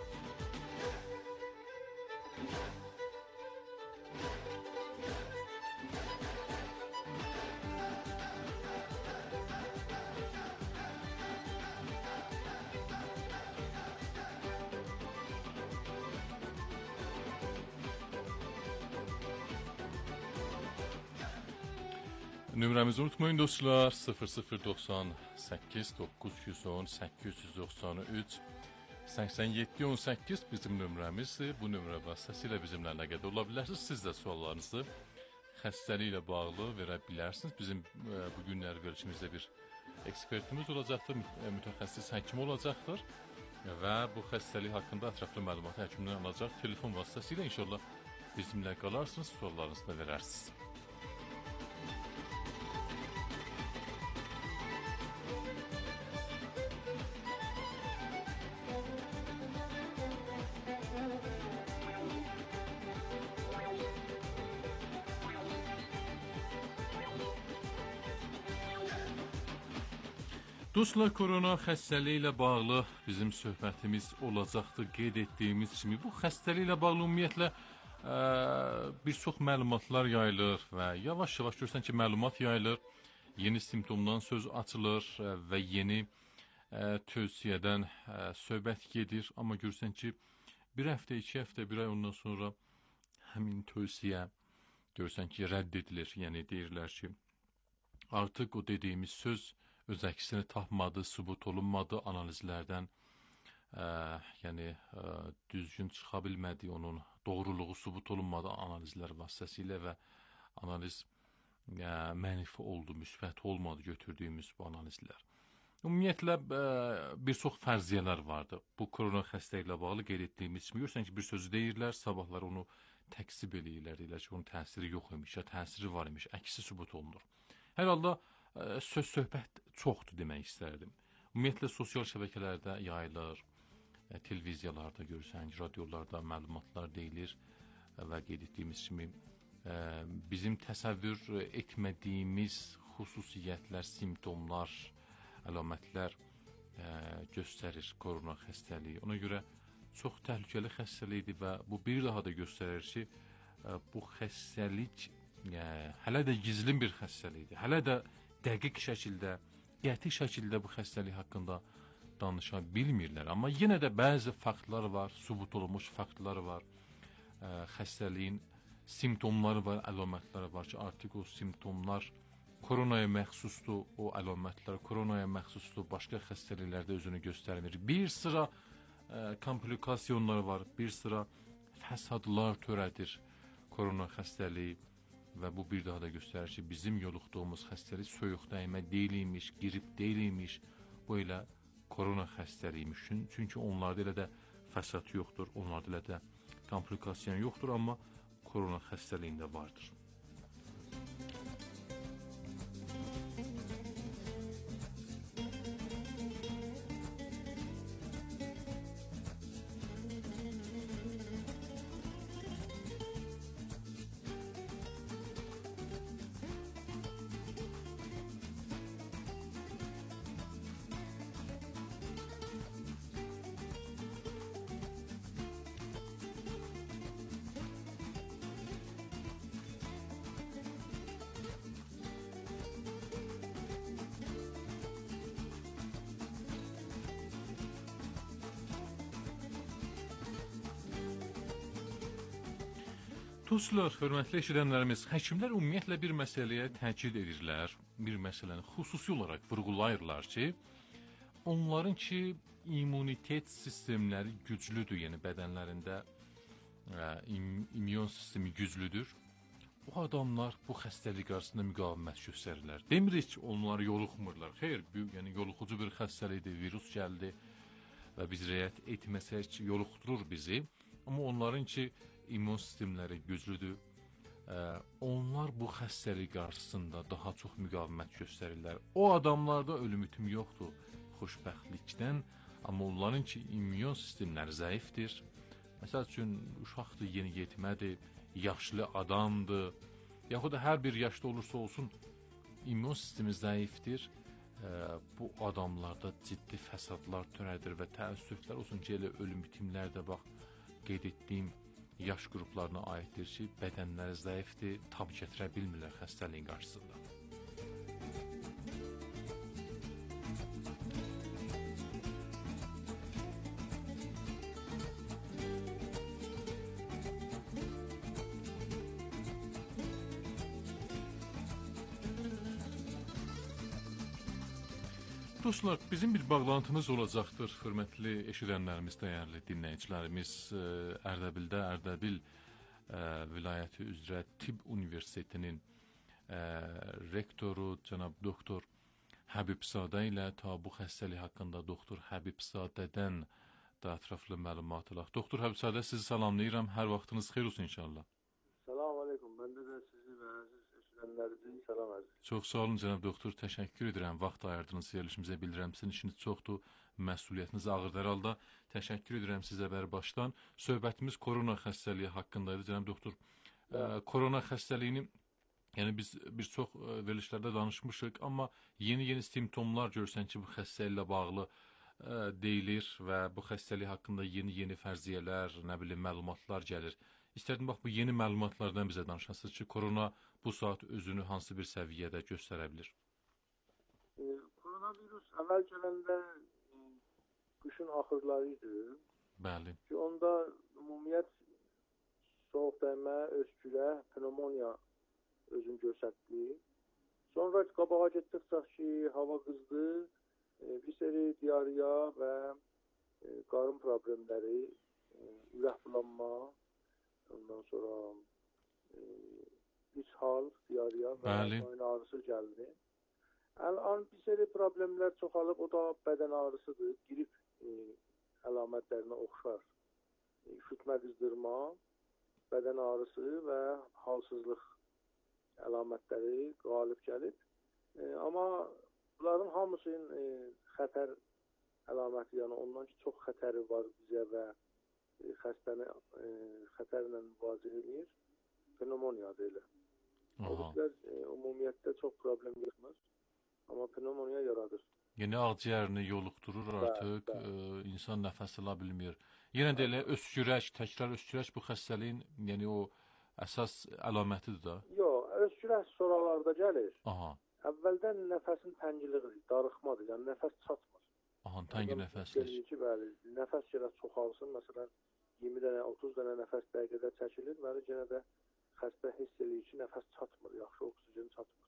Nömrəmizi unutmayın dostlar, 0098 910 893 8718 bizim nömrəmizdir. Bu nömrə vasitəsilə bizimlə əlaqədə ola bilərsiniz. Siz də suallarınızı xəstəliklə bağlı verə bilərsiniz. Bizim bu günləri verilişimizdə bir ekspertimiz olacaqdır, mütəxəssis həkim olacaqdır və bu xəstəlik haqqında ətraflı məlumatı həkimdən alacaq. Telefon vasitəsilə inşallah bizimlə qalarsınız, suallarınızı da verərsiniz. Dostlar, korona xəstəliyi ilə bağlı bizim söhbətimiz olacaqdır. Qeyd etdiyimiz kimi bu xəstəliyi ilə bağlı ümumiyyətlə bir çox məlumatlar yayılır və yavaş-yavaş görürsən ki, məlumat yayılır, yeni simptomdan söz açılır və yeni tövsiyədən söhbət gedir. Amma görürsən ki, bir həftə, 2 həftə, 1 ay ondan sonra həmin tövsiyə görürsən ki, rədd edilir. Yəni deyirlər ki, artıq o dediyimiz söz öz əksini tapmadı, sübut olunmadı, analizlərdən düzgün çıxa bilmədi, onun doğruluğu sübut olunmadı analizlər vasitəsilə və analiz mənfi oldu, müsbət olmadı götürdüyümüz bu analizlər. Ümumiyyətlə bir çox fərziyyələr vardı. Bu korona xəstəliyi ilə bağlı qeyd etdiyimiz kimi görürsən ki, bir sözü deyirlər, sabahlar onu təksib eləyirlər, deyirlər ki, onun təsiri yox imiş, ya təsiri var imiş, əksi sübut olunur. Hər halda söz-söhbət çoxdur demək istərdim. Ümumiyyətlə, sosial şəbəkələrdə yayılır, televiziyalarda görürsən, radiolarda məlumatlar deyilir və qeyd etdiyimiz kimi bizim təsəvvür etmədiyimiz xüsusiyyətlər, simptomlar, əlamətlər göstərir korona xəstəliyi. Ona görə çox təhlükəli xəstəlikdir və bu bir daha da göstərir ki, bu xəstəlik hələ də gizlin bir xəstəlikdir. Hələ də dəqiq şəkildə, qəti şəkildə bu xəstəlik haqqında danışa bilmirlər. Amma yenə də bəzi faktlar var, sübut olunmuş faktlar var. Xəstəliyin simptomları var, əlamətləri var ki, artıq o simptomlar koronaya məxsusdur, o əlamətlər koronaya məxsusdur, başqa xəstəliklərdə özünü göstərmir. Bir sıra komplikasiyalar var, bir sıra fəsadlar törədir korona xəstəliyi. Və bu bir daha da göstərir ki, bizim yoluxduğumuz xəstəlik soyuq dəymə deyilinmiş, qrip deyilinmiş, bu elə korona xəstəliymiş. Çünki onlarda elə də fəsad yoxdur, onlarda elə də komplikasiyan yoxdur, amma korona xəstəliyində vardır. Dostlar, hörmətli eşidənlərimiz, həkimlər ümumiyyətlə bir məsələyə təkid edirlər, bir məsələni xüsusi olaraq vurğulayırlar ki, onların ki, immunitet sistemləri güclüdür, yəni bədənlərində immun sistemi güclüdür. Bu adamlar bu xəstəlik qarşısında müqavimət göstərirlər. Demirik ki, onları yoluxmurlar. Xeyr, yəni yoluxucu bir xəstəlikdir, virus gəldi və biz riayət etməsək yoluxdurur bizi. Amma onların ki, immun sistemləri güclüdür. Onlar bu xəstəlik qarşısında daha çox müqavimət göstərirlər. O adamlarda ölüm itim yoxdur, xoşbəxtlikdən. Amma onların ki, immun sistemləri zəifdir. Məsəl üçün, uşaqdır, yeni yetmədir, yaşlı adamdır, yaxud da hər bir yaşda olursa olsun, immun sistemi zəifdir. Bu adamlarda ciddi fəsadlar törədir və təəssüflər olsun ki, elə ölüm bitimlər də bax, qeyd etdiyim yaş qruplarına aiddir ki, bədənləri zəifdir, tab gətirə bilmirlər xəstəliyin qarşısında. Dostlar, bizim bir bağlantımız olacaqdır, hörmətli eşidənlərimiz, dəyərli dinləyicilərimiz. Ərdəbildə, Ərdəbil vilayəti üzrə Tibb Universitetinin rektoru cənab doktor Həbibzadə ilə ta bu xəstəlik haqqında doktor Həbibzadədən da ətraflı məlumat alaq. Doktor Həbibzadə, sizi salamlayıram, hər vaxtınız xeyir olsun inşallah. Salam aleykum, məndə də sizi və əziz eşidənlərinizi salam əziz. Çox sağ olun cənab doktor, təşəkkür edirəm. Vaxt ayırdınız, verilişimizə bildirəm. Sizin işiniz çoxdur, məsuliyyətiniz ağırdır hər halda. Təşəkkür edirəm sizə bərbaşdan. Söhbətimiz korona xəstəliyi haqqındaydı cənab doktor. Korona xəstəliyini, yəni biz bir çox verilişlərdə danışmışıq, amma yeni simptomlar görsən ki, bu xəstəliklə bağlı deyilir və bu xəstəlik haqqında yeni fərziyyələr, nə bilim, məlumatlar gəlir. İstərdim, bax, bu yeni məlumatlardan bizə danışasınız ki, korona bu saat özünü hansı bir səviyyədə göstərə bilir? Koronavirus əvvəl gələndə qışın axırları idi. Bəli. Ki, onda ümumiyyət soğuk dəymə, öskürə, pneumonia özünü göstərdi. Sonra qabağa getdikcə ki, hava qızdı, bir seri diarya və qarın problemləri, ürəkbulanma, ondan sonra ishal, diarya və boyun ağrısı gəldi. Ələn bir seri problemlər çoxalıb, o da bədən ağrısıdır, grip əlamətlərinə oxşar. Üşütmə, qızdırma, bədən ağrısı və halsızlıq əlamətləri qalib gəlib. Amma bunların hamısının xətər əlaməti, yəni ondan ki, çox xətəri var bizə və xəstəni xətərlə mübarizə edir. Pneumoniyadır elə. Ümumiyyətdə çox problem yoxdur, amma pneumoniya yaradır. Yəni ağciyərini yoluxdurur artıq, insan nəfəs ala bilmir. Yenə də elə öskürək, təkrar öskürək bu xəstəliyin, yəni o əsas əlamətidir da. Yox, öskürək sonralarda gəlir. Aha. Əvvəldən nəfəsin təngiliğidir, darıxmadır, yəni nəfəs çatmır. Aha, təngi nəfəsdir. Bəli, nəfəs gələ çoxalsın, məsələn 20 dənə, 30 dənə nəfəs dəqiqədə çəkilir, bəli, yenə də xəstə hiss edir ki, nəfəs çatmır, yaxşı oksigen çatmır.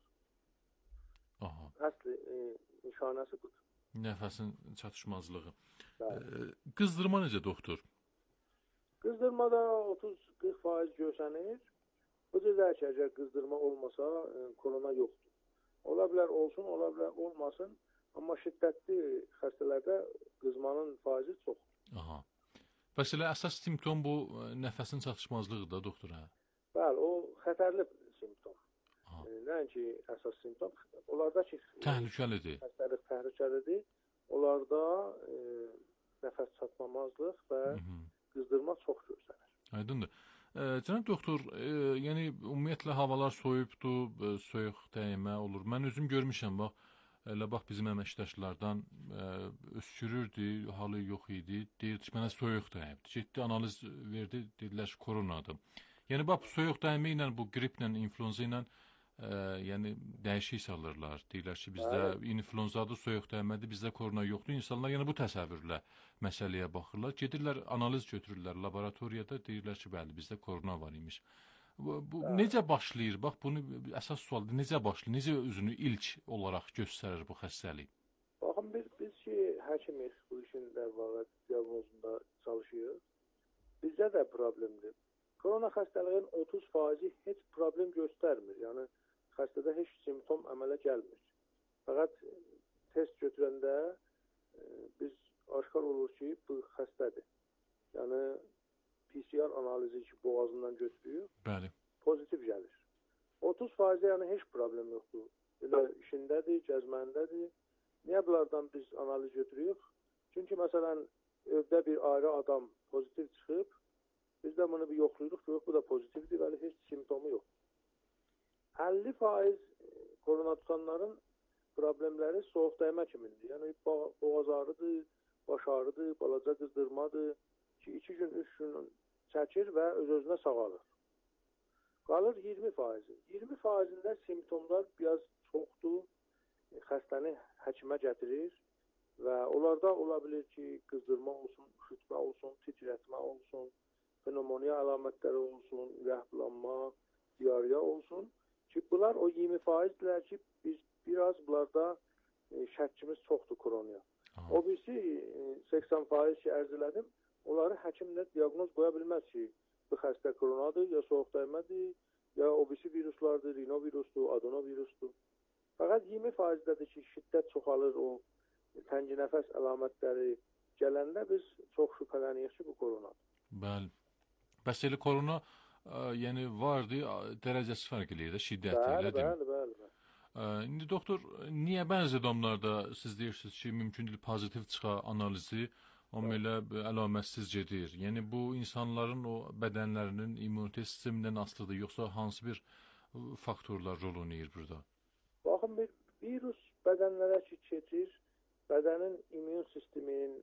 Aha. Əsli nişanəsi budur. Nəfəsin çatışmazlığı. Qızdırma necə, doktor? Qızdırmada 30-40% görsənir. Bu cüzdə ki, əgər qızdırma olmasa, korona yoxdur. Ola bilər olsun, ola bilər olmasın, amma şiddətli xəstələrdə qızmanın faizi çoxdur. Aha. Bəs elə əsas simptom bu nəfəsin çatışmazlığıdır da, doktor, hə? Bəli, o xətərli simptom. Nəinki əsas simptom. Onlarda ki, təhlükəlidir. Xəstəlik təhlükəlidir. Onlarda nəfəs çatmamazlıq və qızdırma çox görsənir. Aydındır. Cənab doktor, yəni ümumiyyətlə havalar soyubdur, soyuq dəymə olur. Mən özüm görmüşəm, bax, elə bax bizim əməkdaşlardan öskürürdü, halı yox idi. Deyirdi ki, mənə soyuq dəyibdir. Getdi, analiz verdi, dedilər ki, koronadır. Yəni bax, soyuq dəymə ilə, bu griplə, influenza ilə yəni dəyişik salırlar. Deyirlər ki, bizdə influenzadır, soyuq dəymədir, bizdə korona yoxdur. İnsanlar yəni bu təsəvvürlə məsələyə baxırlar. Gedirlər, analiz götürürlər laboratoriyada, deyirlər ki, bəli, bizdə korona var imiş. Bu necə başlayır? Bax, bunu əsas sualdır. Necə başlayır? Necə özünü ilk olaraq göstərir bu xəstəlik? Baxın, biz ki, həkimik, bu işin diaqnozunda çalışıyoruz. Bizdə də problemdir. Korona xəstəliyin 30% heç problem göstərmir. Yəni, xəstədə heç simptom əmələ gəlmir. Fəqət test götürəndə biz aşkar olur ki, bu xəstədir. Yəni, PCR analizi ki, boğazından götürüyor. Bəli. Pozitiv gəlir. 30% yəni heç problem yoxdur. Elə işindədir, gəzməndədir. Niyə bunlardan biz analiz götürüyoruz? Çünki məsələn, evdə bir ayrı adam pozitiv çıxıb, biz də bunu bir yoxlayırıq ki, bu da pozitivdir, bəli, heç simptomu yox. 50% korona tutanların problemləri soğuk dəymə kimidir. Yəni, boğaz ağrıdır, baş ağrıdır, balaca qızdırmadır ki, 2 gün, 3 gün çəkir və öz-özünə sağalır. Qalır 20%. 20%-də simptomlar biraz çoxdur, xəstəni həkimə gətirir və onlarda ola bilir ki, qızdırma olsun, üşütmə olsun, titrətmə olsun, pnevmoniya əlamətləri olsun, ürəkbulanma, diarrıya olsun ki, bunlar o 20%-lər ki, biz biraz bunlarda şəkkimiz çoxdur koronaya. O birisi 80% ki, ərz elədim, onları həkimlə diaqnoz qoya bilməz ki, bu xəstə koronadır, ya soğuk dəymədir, ya o birisi viruslardır, rinovirusdur, adenovirusdur. Fəqət 20%-dədir ki, şiddət çoxalır, o təngi nəfəs əlamətləri gələndə biz çox şübhələniyik ki, bu koronadır. Bəli. Bəs elə korona yəni vardı, dərəcəsi fərq eləyir də, şiddəti ilə, deyil mi? Bəli. İndi doktor, niyə bəzi adamlarda siz deyirsiniz ki, mümkün deyil pozitiv çıxa analizi, amma elə əlamətsiz gedir. Yəni bu insanların o bədənlərinin immunite sistemindən asılıdır, yoxsa hansı bir faktorlar rol oynayır burada? Baxın, bir virus bədənlərə ki keçir, bədənin immun sisteminin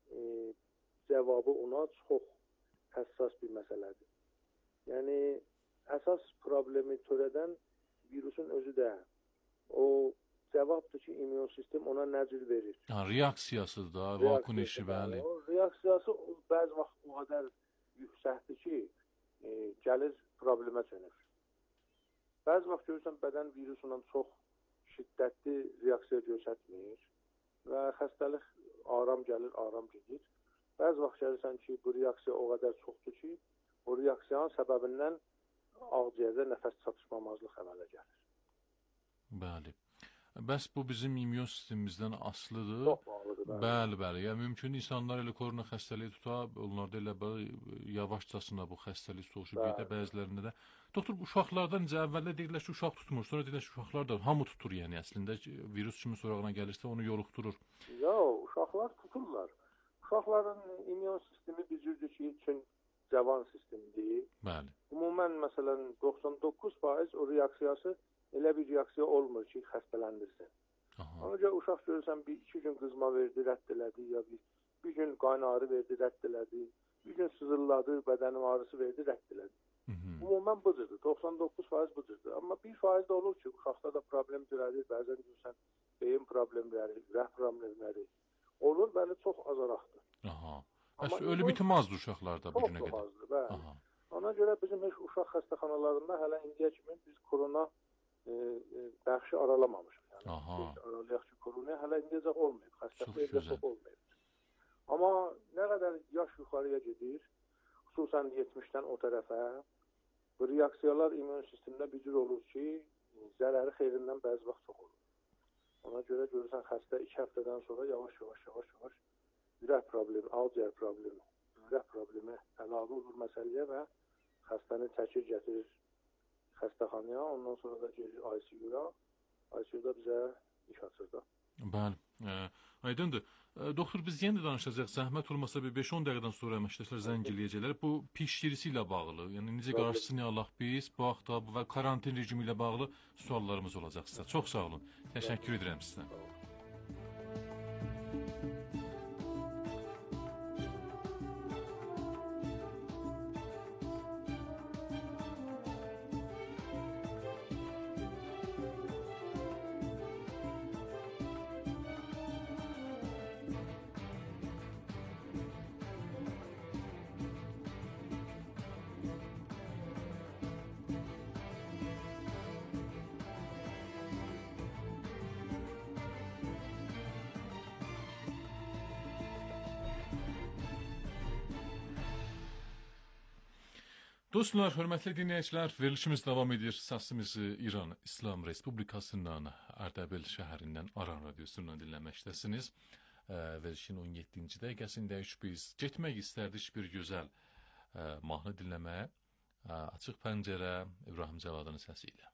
cavabı ona çox həssas bir məsələdir. Yəni əsas problemi törədən virusun özü də. O cavabdır ki, immun sistem ona nəcil verir. Reaksiyasıdır da, vakun işi, bəli. O reaksiyası bəzi vaxt o qədər yüksəkdir ki, gəlir problemə çönür. Bəzi vaxt görürsən, bədən virusundan çox şiddətli reaksiya göstərmir və xəstəlik aram gəlir, aram gedir. Bəzi vaxt gəlirsən ki, bu reaksiya o qədər çoxdur ki, o reaksiyanın səbəbindən ağciyərdə nəfəs çatışmamazlıq əmələ gəlir. Bəli. Bəs bu bizim immun sistemimizdən asılıdır. Çox bağlıdır. Bəli. Yəni mümkün insanlar elə korona xəstəliyi tuta, onlarda elə yavaşcasına bu xəstəlik soğuşub gedə, bəzilərində də. Doktor, uşaqlarda necə əvvəldə deyirlər ki, uşaq tutmur, sonra deyirlər ki, uşaqlar da hamı tutur, yəni əslində virus kimin sorağına gəlirsə onu yoluxdurur. Yox, uşaqlar tuturlar. Uşaqların immun sistemi bir cürdür ki, üçün cavan sistemdir. Bəli. Ümumən məsələn 99% o reaksiyası elə bir reaksiya olmur ki, xəstələndirsin. Ona görə uşaq görürsən, 1-2 gün qızma verdi, rədd elədi, ya bir gün qayn ağrı verdi, rədd elədi, bir gün sızırladı, bədənin ağrısı verdi, rədd elədi. Ümumən budur, 99% budur. Amma 1% də olur ki, uşaqda da problem törədir, bəzən görürsən, beyin problemləri, ürək problemləri olur, bəli, çox azaraqdır. Bəs ölüm itimazdır uşaqlarda bu günə qədər? Çox azdır, bəli. Ona görə bizim heç uşaq xəstəxanalarında hələ indiyə kimi biz korona bəxşi aralamamışıq. Yəni, aralayaq ki, koronaya hələ indiyəcək olmayıb, xəstəlik evdə çox olmayıb. Amma nə qədər yaş yuxarıya gedir, xüsusən 70-dən o tərəfə, bu reaksiyalar immun sistemində bir cür olur ki, zərəri xeyrindən bəzi vaxt çox olur. Ona görə görürsən, xəstə 2 həftədən sonra yavaş-yavaş ürək problemi, ağciyər problemi, ürək problemi əlavə olur məsələyə və xəstəni çəkir, gətirir xəstəxanaya, ondan sonra da gelir ICU-ya. ICU-da bizə iş açır da. Bəli. Aydındır. Doktor, biz yenə də danışacaq. Zəhmət olmasa bir 5-10 dəqiqədən sonra əməkdaşlar zəng eləyəcəklər. Bu pişirisi ilə bağlı, yəni necə qarşısını alaq biz, bu vaxtda və karantin rejimi ilə bağlı suallarımız olacaq sizə. Çox sağ olun. Təşəkkür edirəm sizə. Dostlar, hörmətli dinləyicilər, verilişimiz davam edir. Səsimizi İran İslam Respublikasından, Ərdəbil şəhərindən Aran radiosundan dinləməkdəsiniz. Verilişin 17-ci dəqiqəsindəyik. Biz getmək istərdik bir gözəl mahnı dinləməyə. Açıq Pəncərə, İbrahim Cavadın səsi ilə.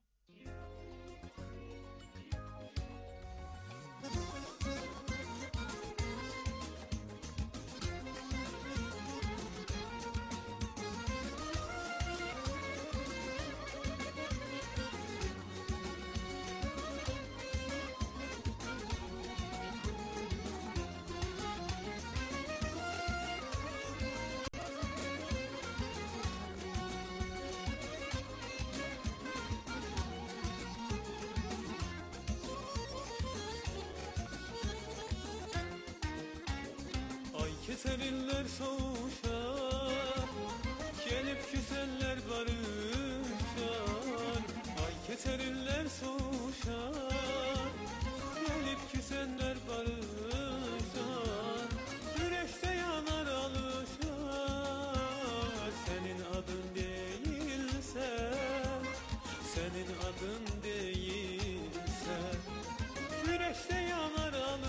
Keseriller soğuşar, gelip güzeller barışar. Ay keseriller soğuşar, gelip güzeller barışar. Yürekte yanar alışar, senin adın değilse, senin adın değilse. Yürekte yanar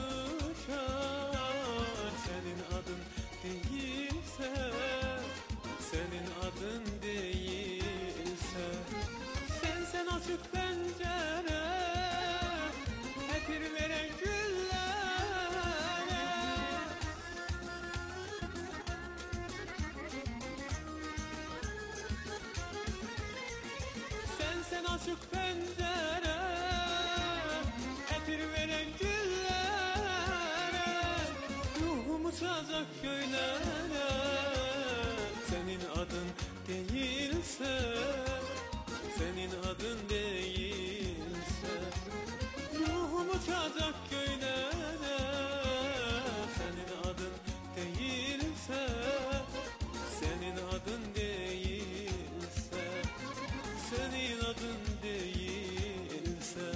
alışar, senin adın değilse, senin adın değilse. Sen açık pencere, etir veren güllere. Sen açık pencere, etir veren güllere. Ruhumu çalacak köylere, senin adın değilse, senin adın değilse. Ruhumu çalacak köylere, senin adın değilse, senin adın değilse, senin adın değilse.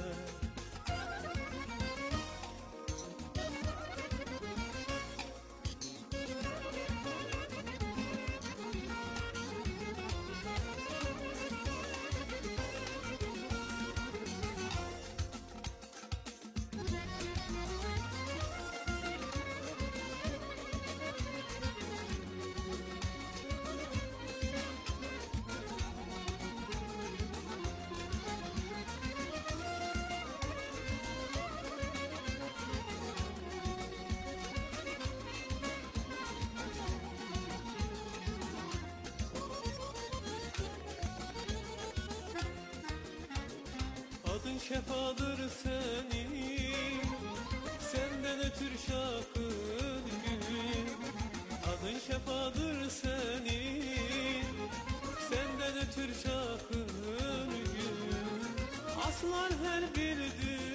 Adın şefadır senin, senden ötür şakır gün. Adın şefadır senin, senden ötür şakır gün. Aslar her bir